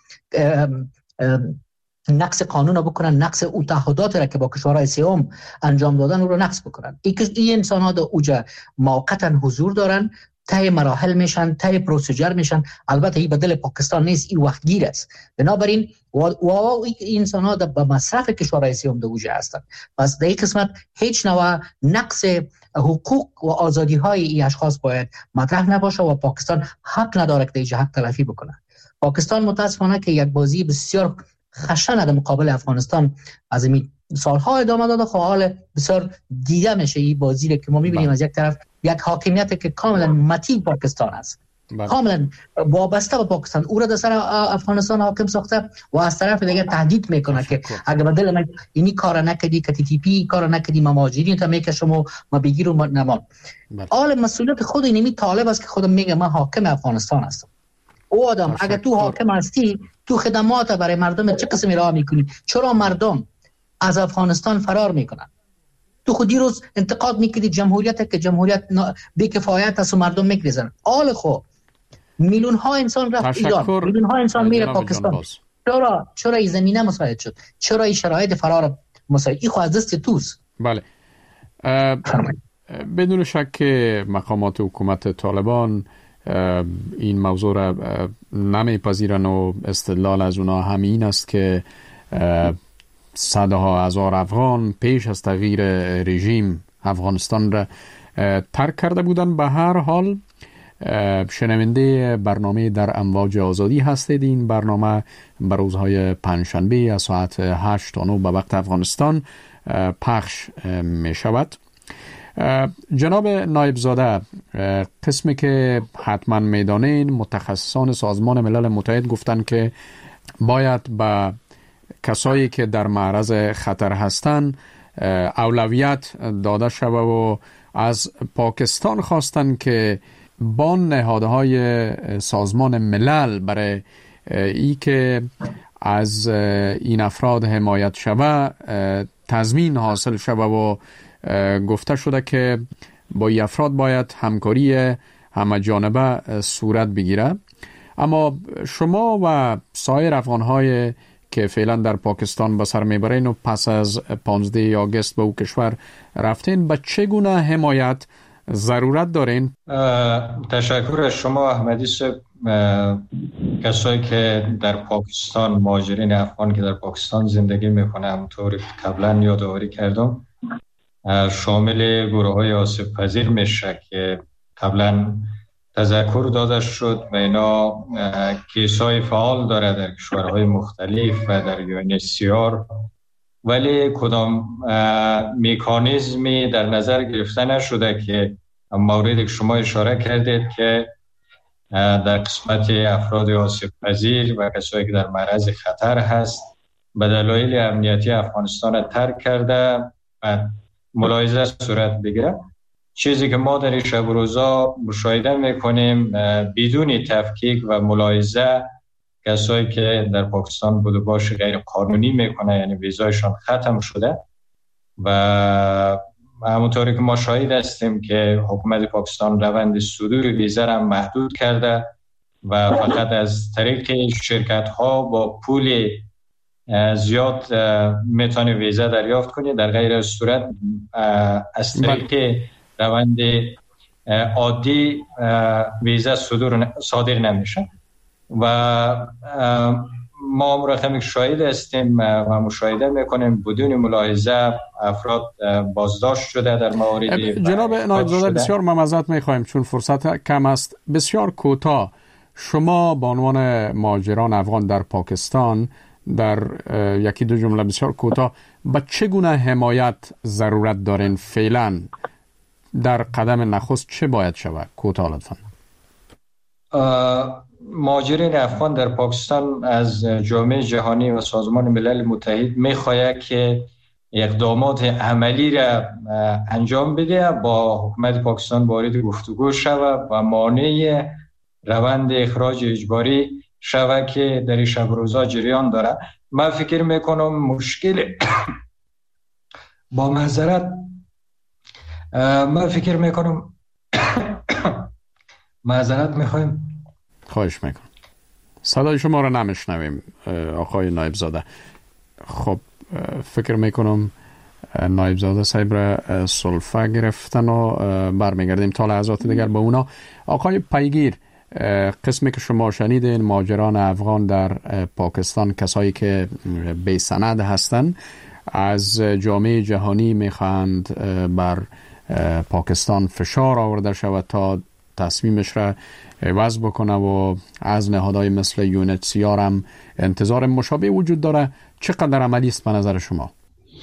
نقص قانون رو بکنن، نقص او تعهدات را که با کشورهای سوم انجام دادن او رو نقص بکنن. این انسان ها در اوج موقتا حضور دارن، تای مراحل میشن، تای پروسیجر میشن. البته این بدل پاکستان نیست، این وقت گیر است. بنابراین و, و این انسان ها به مصرف کشورهای سوم در اوج هستند. پس در این قسمت هیچ نوع نقص حقوق و آزادی های این اشخاص باید مطرح نباشه و پاکستان حق نداره که اینجا حق تلفی بکنه. پاکستان متاسفانه که یک بازی بسیار خشن در مقابل افغانستان از این سالها ادامه داده، خب حال بسیار دیده میشه این بازی که ما میبینیم از یک طرف یک حاکمیت که کاملا متین پاکستان است، بله. کاملا وابسته به پاکستان او را در سر افغانستان حاکم ساخته و از طرف دیگه تهدید میکنه که اگر بدل من اینی کار نکردی که تی تی پی کار نکردی ما مهاجرین تا میکشم و ما بگیر و نمان. حال مسئولیت خود اینمی طالب است که خودم میگه من حاکم افغانستان هستم. او آدم اگر تو حاکم هستی تو خدمات برای مردم چه قسمی راه میکنی؟ چرا مردم از افغانستان فرار میکنن؟ تو خود دیروز انتقاد میکردی جمهوریت که جمهوریت بی‌کفایت است و مردم میگریزن. آل خو میلیون ها انسان رفت ایران، میلیون ها انسان میره پاکستان. چرا چرا این زمینه مساعد شد؟ چرا این شرایط فرار مساعد؟ این خو از دست توست. بله. بدون شک مقامات حکومت طالبان این موضوع را نمیپذیرن و استدلال از اونا همین است که صدها هزار افغان پیش از تغییر رژیم افغانستان را ترک کرده بودن. به هر حال شنونده برنامه در امواج آزادی هستید. این برنامه بر روزهای پنجشنبه از ساعت هشت تا نه به وقت افغانستان پخش می شود. جناب نایب زاده، قسمی که حتما میدانین متخصصان سازمان ملل متحد گفتن که باید به کسایی که در معرض خطر هستند اولویت داده شود و از پاکستان خواستن که با نهادهای سازمان ملل برای ای که از این افراد حمایت شوه، تضمین حاصل شوه و گفته شده که با این افراد باید همکاری همه جانبه صورت بگیره. اما شما و سایر افغان‌های که فعلا در پاکستان به سر میبرین و پس از پانزده آگوست به او کشور رفتین، به چگونه حمایت ضرورت دارین؟ تشکر از شما احمدی صاحب. کسایی که در پاکستان، مهاجرین افغان که در پاکستان زندگی میکنه، همونطور که قبلا یادآوری کردم، شامل گروه های آسیب پذیر میشه که قبلا تذکر داده شد و اینا کیسای فعال داره در کشورهای مختلف و در یو ان اچ سی آر، ولی کدام مکانیزمی در نظر گرفته نشده که موردی که شما اشاره کردید که در قسمت افراد آسیب پذیر و کسایی که در معرض خطر هست به دلایل امنیتی افغانستان ترک کرده و ملاحظه صورت بگیره. چیزی که ما در شب و روزا مشاهده میکنیم بدون تفکیک و ملاحظه، کسایی که در پاکستان بود و باش غیر قانونی میکنه، یعنی ویزایشان ختم شده و همونطوری که ما شاهد هستیم که حکومت پاکستان روند صدور ویزا را محدود کرده و فقط از طریق شرکت ها با پول زیاد میتونه ویزا دریافت کنه، در غیر صورت از طریق روند عادی ویزا صدور صادر نمیشه و ما مرتب شاهد هستیم و مشاهده میکنیم بدون ملاحظه افراد بازداشت شده در موارد. جناب نایبزاده بسیار معذرت میخوایم چون فرصت کم است، بسیار کوتاه شما به عنوان مهاجران افغان در پاکستان در یکی دو جمله بسیار کوتاه با چگونه حمایت ضرورت دارین؟ فعلا در قدم نخست چه باید شود؟ کوتاه لطفاً. مهاجرین افغان در پاکستان از جامعه جهانی و سازمان ملل متحد میخواهد که اقدامات عملی را انجام بده، با حکومت پاکستان وارد گفتگو شود و مانع روند اخراج اجباری شود که در شب روزا جریان داره. من فکر میکنم مشکل با معذرت من فکر میکنم معذرت میخوایم خواهش میکنم صدای شما را نمیشنویم آقای نایبزاده. خب فکر میکنم نایبزاده صاحب را سلفه گرفتن و برمیگردیم تا لحظات دیگر به اونا. آقای پیگیر، قسمی که شما شنیدین مهاجران افغان در پاکستان، کسایی که بی سند هستند، از جامعه جهانی میخواهند بر پاکستان فشار آورده شود تا تصمیمش را عوض بکنه و از نهادهای مثل یو ان اچ سی آر هم انتظار مشابه وجود داره. چقدر عملی است به نظر شما؟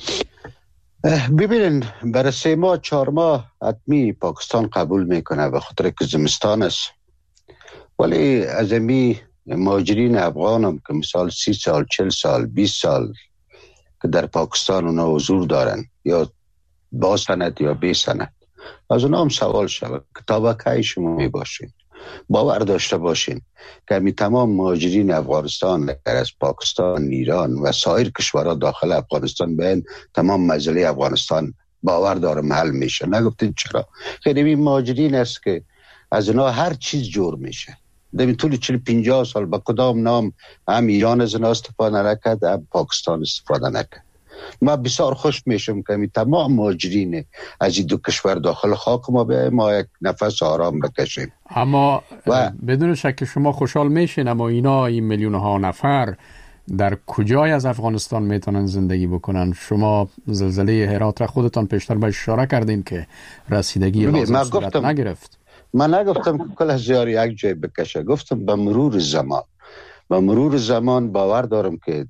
ببینین برای سه ماه چهار ماه حتمی پاکستان قبول میکنه به خاطر که زمستان است، ولی از امی مهاجرین افغان هم که مثال سی سال چل سال بیست سال که در پاکستان اونا حضور دارن یا با سند یا بی سند، از اونا هم سوال شود که تا با کی شما می باشین. باور داشته باشین که می تمام مهاجرین افغانستان از پاکستان، ایران و سایر کشورها داخل افغانستان بین تمام مسئله افغانستان باور دارم حل میشه. نگفتین چرا؟ خیلی این مهاجرین است که از اونا هر چیز جور میشه. در طول چهل پنجاه سال با کدام نام هم ایران از اونا استفاده نکرد، هم پاکستان استفاده نکرد. ما بسیار خوش میشم که می تمام مهاجرین از این دو کشور داخل خاک ما به ما یک نفس آرام بکشیم. اما و بدون شک شما خوشحال میشین، اما اینا این میلیون ها نفر در کجای از افغانستان میتونن زندگی بکنن؟ شما زلزله هرات را خودتان پیشتر به اشاره کردین که رسیدگی لازم صورت نگرفت. من نگفتم که کل هزار یک جای بکشه، گفتم به مرور زمان به مرور زمان باور دارم که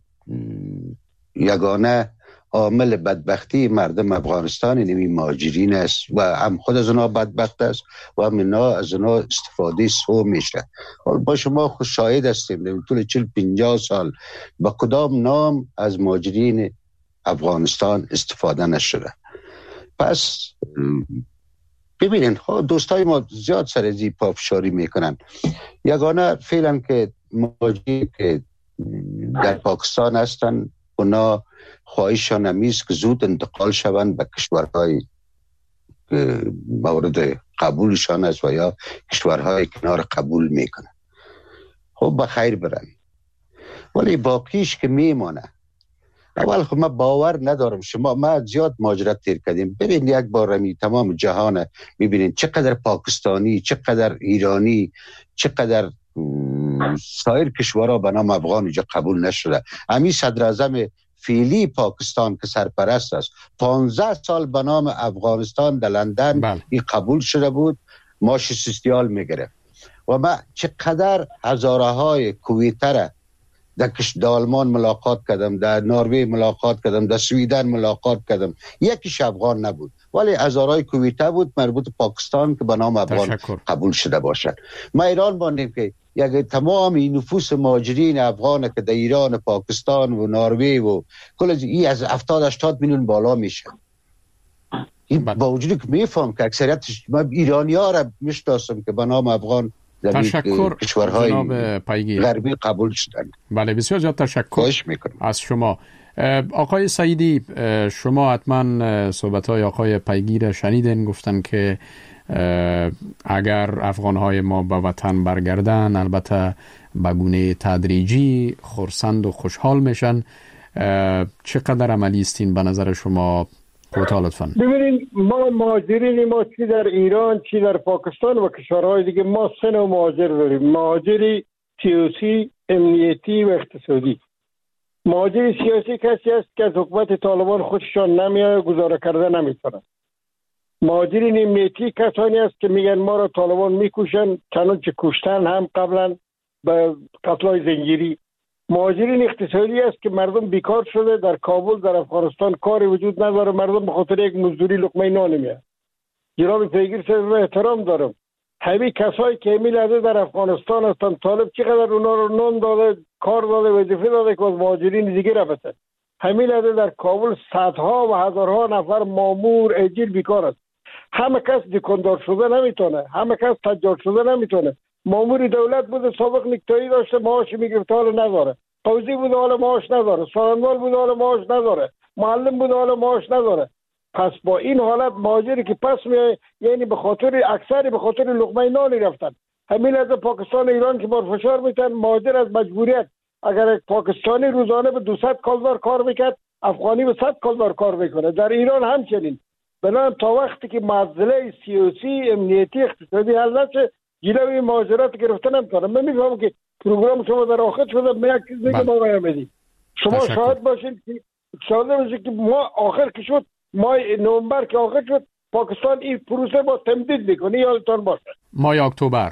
یگانه عامل بدبختی مردم افغانستان این مهاجرین است و هم خود از اونا بدبخت است و هم اینا از اونا استفاده سو میشه. با شما خود شاهد هستیم در طول چهل پنجاه سال با کدام نام از مهاجرین افغانستان استفاده نشده. پس ببینین دوستای ما زیاد سر ازی پافشاری میکنن. یگانه فعلا که مهاجری که در پاکستان هستن، اونا خواهششان همیست که زود انتقال شوند به کشورهای مورد قبولشان است و یا کشورهای کنار قبول میکنن. خب بخیر برن، ولی باقیش که میمانه. اول خب من باور ندارم. شما ما زیاد ماجرات تیر کردیم. ببین یک بار رمی تمام جهان میبینین چقدر پاکستانی، چقدر ایرانی، چقدر سایر کشورها به نام افغان اینجا قبول نشده. همین صدر اعظم فعلی پاکستان که سرپرست است پانزده سال به نام افغانستان در لندن بله. این قبول شده بود، ماش سیستیال میگرفت. و من چقدر هزاره های کویتر در آلمان ملاقات کردم، در نروژ ملاقات کردم، در سویدن ملاقات کردم، یکیش افغان نبود، ولی هزارهای کویته بود مربوط پاکستان که به نام افغان تشکر. قبول شده باشد. ما ایران باندیم که یک تمام این نفوس مهاجرین افغان که در ایران، پاکستان و نروژ و کل این از هفتاد هشتاد میلیون بالا میشه. این با وجودی که میفهم که اکثریت ما ایرانی ها را میشناسم که به نام افغان تشکر کشورهای جناب پیگیر غربی قبول شدن. بله بسیار زیاد تشکر از شما. آقای سعیدی، شما حتما صحبت‌های آقای پیگیر شنیدین، گفتن که اگر افغان‌های ما به وطن برگردن البته به گونه تدریجی خرسند و خوشحال میشن. چقدر عملی استین به نظر شما؟ کوتاه لطفاً. ببینید ما مهاجرین ما چی در ایران چی در پاکستان و کشورهای دیگه ما سه نوع مهاجر داریم. مهاجری سیاسی، امنیتی و اقتصادی. مهاجر سیاسی کسی است که از حکومت طالبان خودشان نمیاد، گزاره کرده نمیتونه. مهاجرین امنیتی کسانی است که میگن ما را طالبان میکشن، چنانچه کشتن هم قبلا به قتل‌های زنجیری. مهاجرین اقتصادی است که مردم بیکار شده، در کابل در افغانستان کاری وجود نداره، مردم به خاطر یک مزدوری لقمه نان نمیاد. جناب پیگیر صاحب احترام دارم، همین کسایی که همین لحظه در افغانستان هستن، طالب چقدر اونا رو نان داده، کار داده، وظیفه داده که از مهاجرین دیگه رفتن. همین لحظه در کابل صدها و هزارها نفر مامور اجیر بیکار است. همه کس دکاندار شده نمیتونه، همه کس تجار شده نمیتونه. مامور دولت بوده سابق نکتایی داشته معاش میگرفته حالا نداره، قاضی بوده حالا معاش نداره، سالنوال بوده حالا معاش نداره، معلم بوده حالا معاش نداره. پس با این حالت مهاجری که پس میای، یعنی به خاطر اکثری به خاطر لقمه نانی رفتن. همین از پاکستان ایران که بار فشار میتن، مهاجر از مجبوریت. اگر یک پاکستانی روزانه به دویست کالدار کار میکرد، افغانی به صد کالدار کار میکنه. در ایران همچنین. بنابراین تا وقتی که معضله سیاسی، امنیتی، اقتصادی حل نشه، جلوی مهاجرت گرفتن نمیتونه. من میفهمم که پروگرام شما در آخر شده، من یک چیز میگم آقای احمدی، شما شاهد باشین که شاهد باشین که ما آخر که شد، ماه نوامبر که آخر شد، پاکستان این پروسه با تمدید میکنه، یادتان باشه ماه اکتبر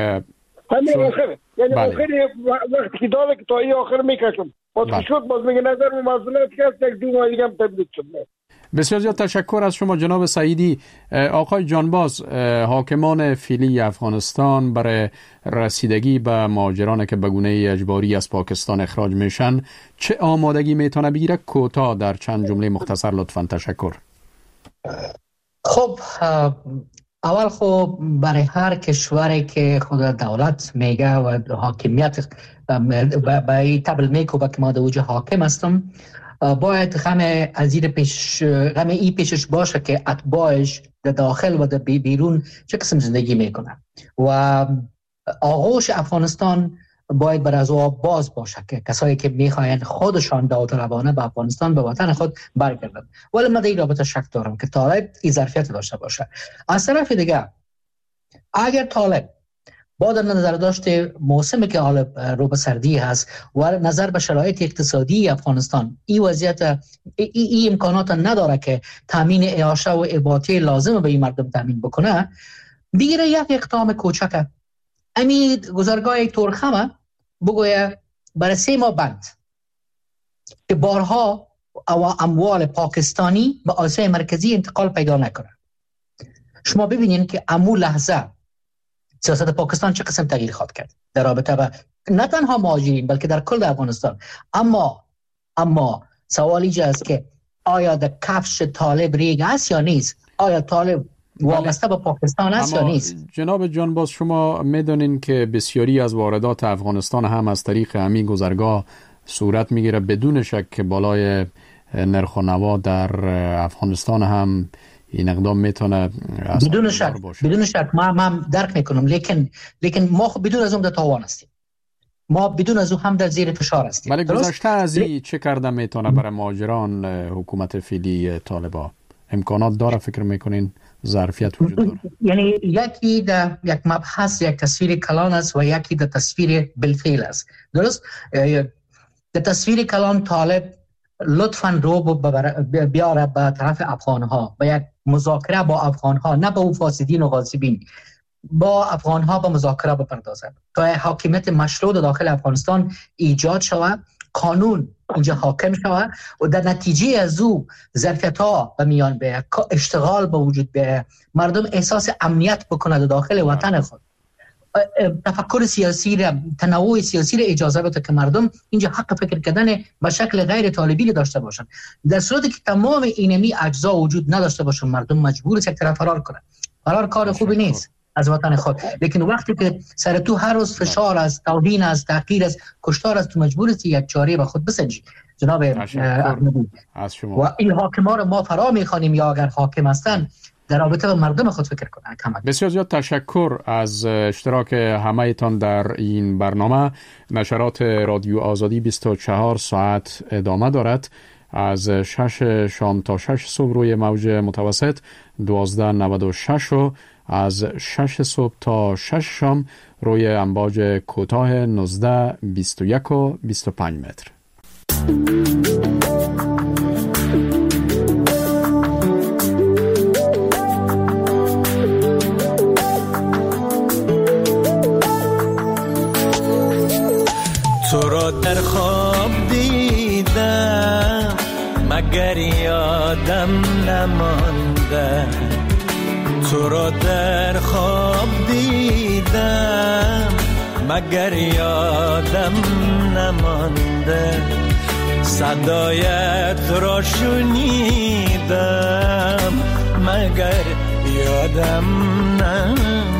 همین آخره، یعنی بله. آخری وقتی که داده که تا این آخر میکشم باز بله. شد باز میگه نظر به مسئولیت که هست یک دو ماه دیگه هم تمدید شد. بسیار زیاد تشکر از شما جناب سعیدی. آقای جانباز، حاکمان فعلی افغانستان برای رسیدگی به مهاجرانی که به گونه اجباری از پاکستان اخراج میشن چه آمادگی میتونه بگیره؟ کوتاه در چند جمله مختصر لطفاً. تشکر. خب اول خب برای هر کشوری که خود دولت میگه و حاکمیت به این تبل میکوبه که ما در اوج حاکم هستم، باید غم از این پیش غم این پیشش باشه که اتباعش در داخل و در بیرون چه قسم زندگی میکنه و آغوش افغانستان باید بر از آب باز باشه که کسایی که میخواین خودشان داوطلبانه به افغانستان به وطن خود برگردن. ولی من در این رابطه شک دارم که طالب این ظرفیت داشته باشه. از طرف دیگه اگر طالب با در نظر داشته موسمی که حال رو به سردی هست و نظر به شرایط اقتصادی افغانستان، این وضعیت ای, ای, ای امکانات نداره که تامین اعاشه و ارباطی لازم به این مردم تامین بکنه، بگیره یک اقدام کوچک، امید گذرگاه تورخم بگویه برای سه ماه بند که بارها اموال پاکستانی به آسیای مرکزی انتقال پیدا نکنه. شما ببینید که امو لحظه سیاست پاکستان چه قسم تغییر خواهد کرد در رابطه با نه تنها مهاجرین بلکه در کل افغانستان. اما اما سوال اینجا است که آیا در کفش طالب ریگ است یا نیست؟ آیا طالب وابسته به پاکستان است یا نیست. جناب جانباز، شما میدونین که بسیاری از واردات افغانستان هم از طریق همین گذرگاه صورت میگیره، بدون شک که بالای نرخ و نوا در افغانستان هم این اقدام میتونه بدون شک باشه. بدون شک ما هم درک میکنم، لیکن لیکن ما خب بدون از اون در تاوان هستیم، ما بدون از اون هم در زیر فشار هستیم. ولی گذشته از این چه کرده میتونه برای مهاجران حکومت فعلی طالبان؟ امکانات داره فکر میکنین؟ ظرفیت وجود داره؟ یعنی یکی در یک مبحث یک تصویر کلان است و یکی در تصویر بالفعل است. درست؟ در تصویر کلان طالب لطفاً رو بیاره به طرف افغانها و یک مذاکره با افغانها، نه با فاسدین و غاصبین، با افغانها با مذاکره بپردازد تا حاکمیت مشروع داخل افغانستان ایجاد شود، قانون اینجا حاکم شود و در نتیجه از او ظرفیت‌ها به میان بیاید، اشتغال به وجود بیاید، مردم احساس امنیت بکنند داخل وطن خود، تفکر سیاسی را، تنوع سیاسی را اجازه بده که مردم اینجا حق فکر کردن به شکل غیر طالبی داشته باشند. در صورتی که تمام اینمی اجزا وجود نداشته باشند، مردم مجبور است یک طرف فرار کنند. فرار کار خوبی نیست از وطن خود، لیکن وقتی که سر تو هر روز فشار است، توهین است، تحقیر است، کشتار است، تو مجبور است یک چاره به خود بسنجی. جناب احمدی، و این حاکما رو ما فرا میخوانیم یا اگر حاکم هستند در رابطه با مردم خود فکر کنند. بسیار زیاد تشکر از اشتراک همه ایتان در این برنامه. نشرات رادیو آزادی بیست و چهار ساعت ادامه دارد، از شش شام تا شش صبح روی موج متوسط دوازده نود و شش و از شش صبح تا شش شام روی امواج کوتاه نوزده بیست و یک و بیست و پنج متر. تو را در خواب دیدم مگر یادم نمانده، تو را در خواب دیدم مگر یادم نمانده، صدایت را شنیدم مگر یادم نمانده.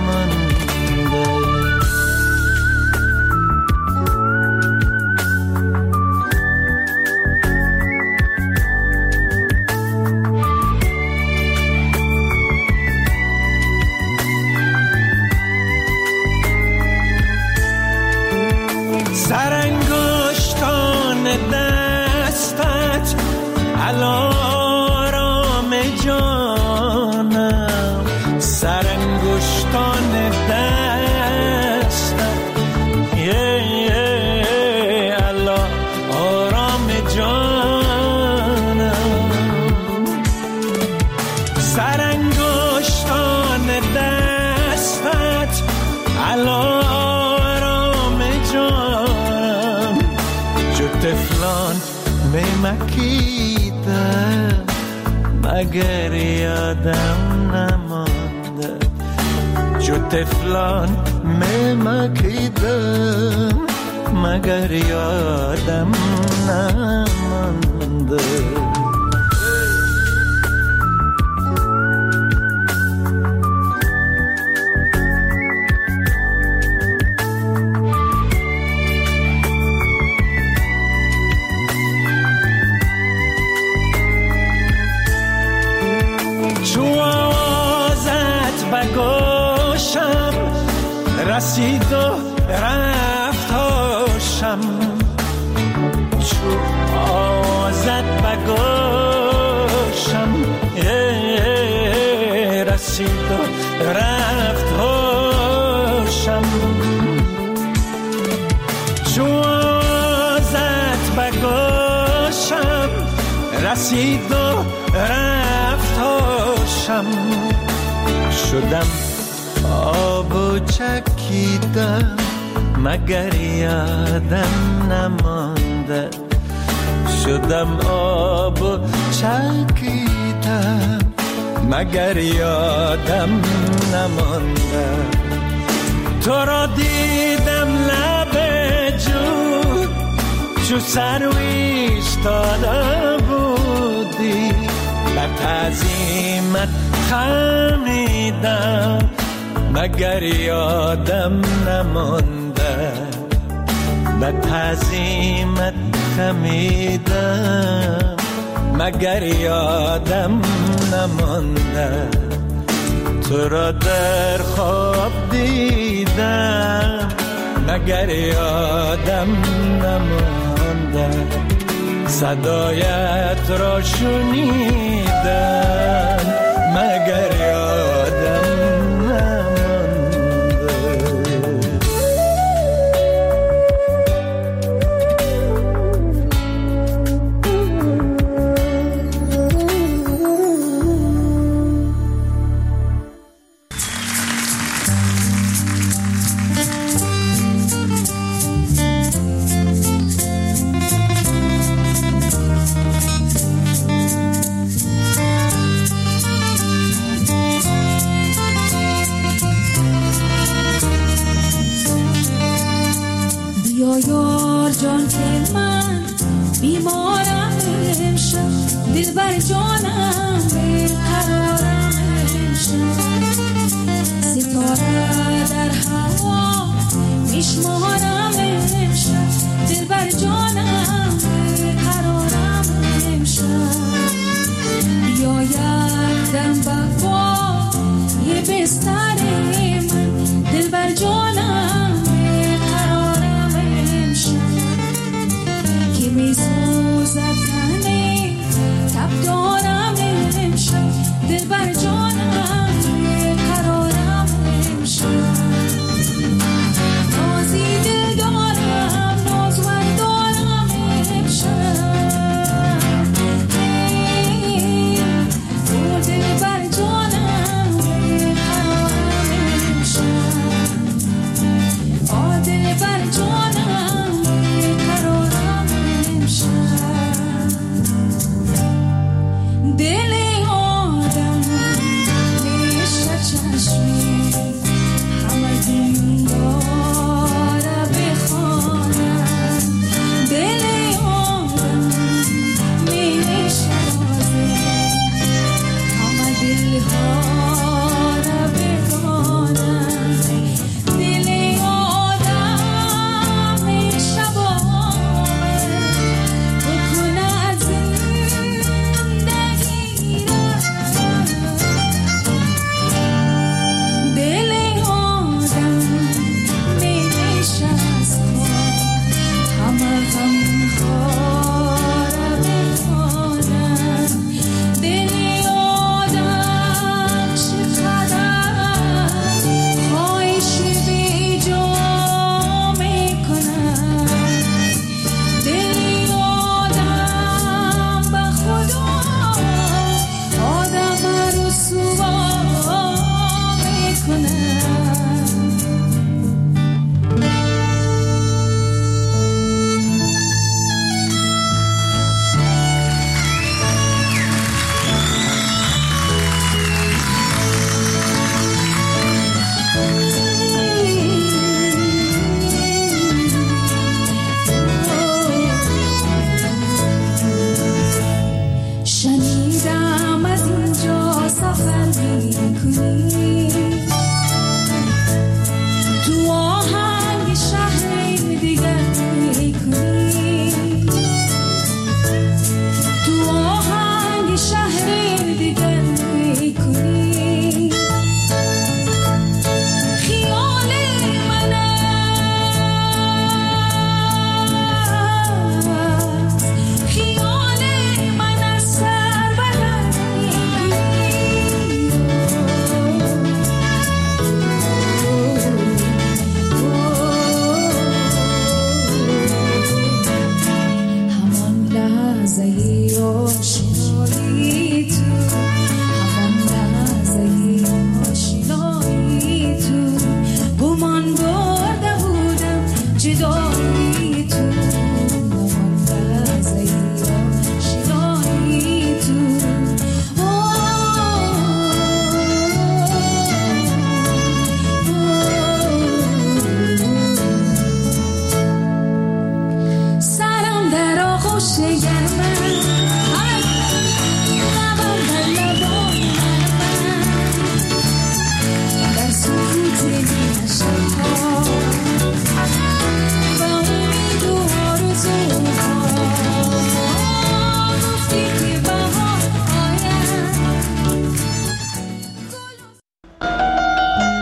سرانگشتان دستت علارام جانم، سرانگشتان دستت یه یه علارام جانم، سرانگشتان دستت علارام جانم، طفلان می مکیدم مگر یادم نمانده، چو طفلان می مکیدم مگر یادم نمانده. رسید و رفت هاشم، چو آوازت بگوشم رسید و رفت هاشم، چو آوازت بگوشم رسید و رفت هاشم، شدم آب و چکیدم مگر یادم نمانده، شدم آب و چکیدم مگر یادم نمانده، تو را دیدم لب جود چو سرویش داده بودی، به تعظیمت خمیدم مگر یادم نمانده، به تعظیمت خمیدم مگر یادم نمانده، تو را در خواب دیدم مگر یادم نمانده، صدایت را شنیدم مگر یادم یار جان که من بیمارم امشب، دل بر جانم بیقرارم امشب، ستاره در هوا میشمارم امشب، دل بر جانم بیقرارم امشب، بیا یک دم بفا یه بستر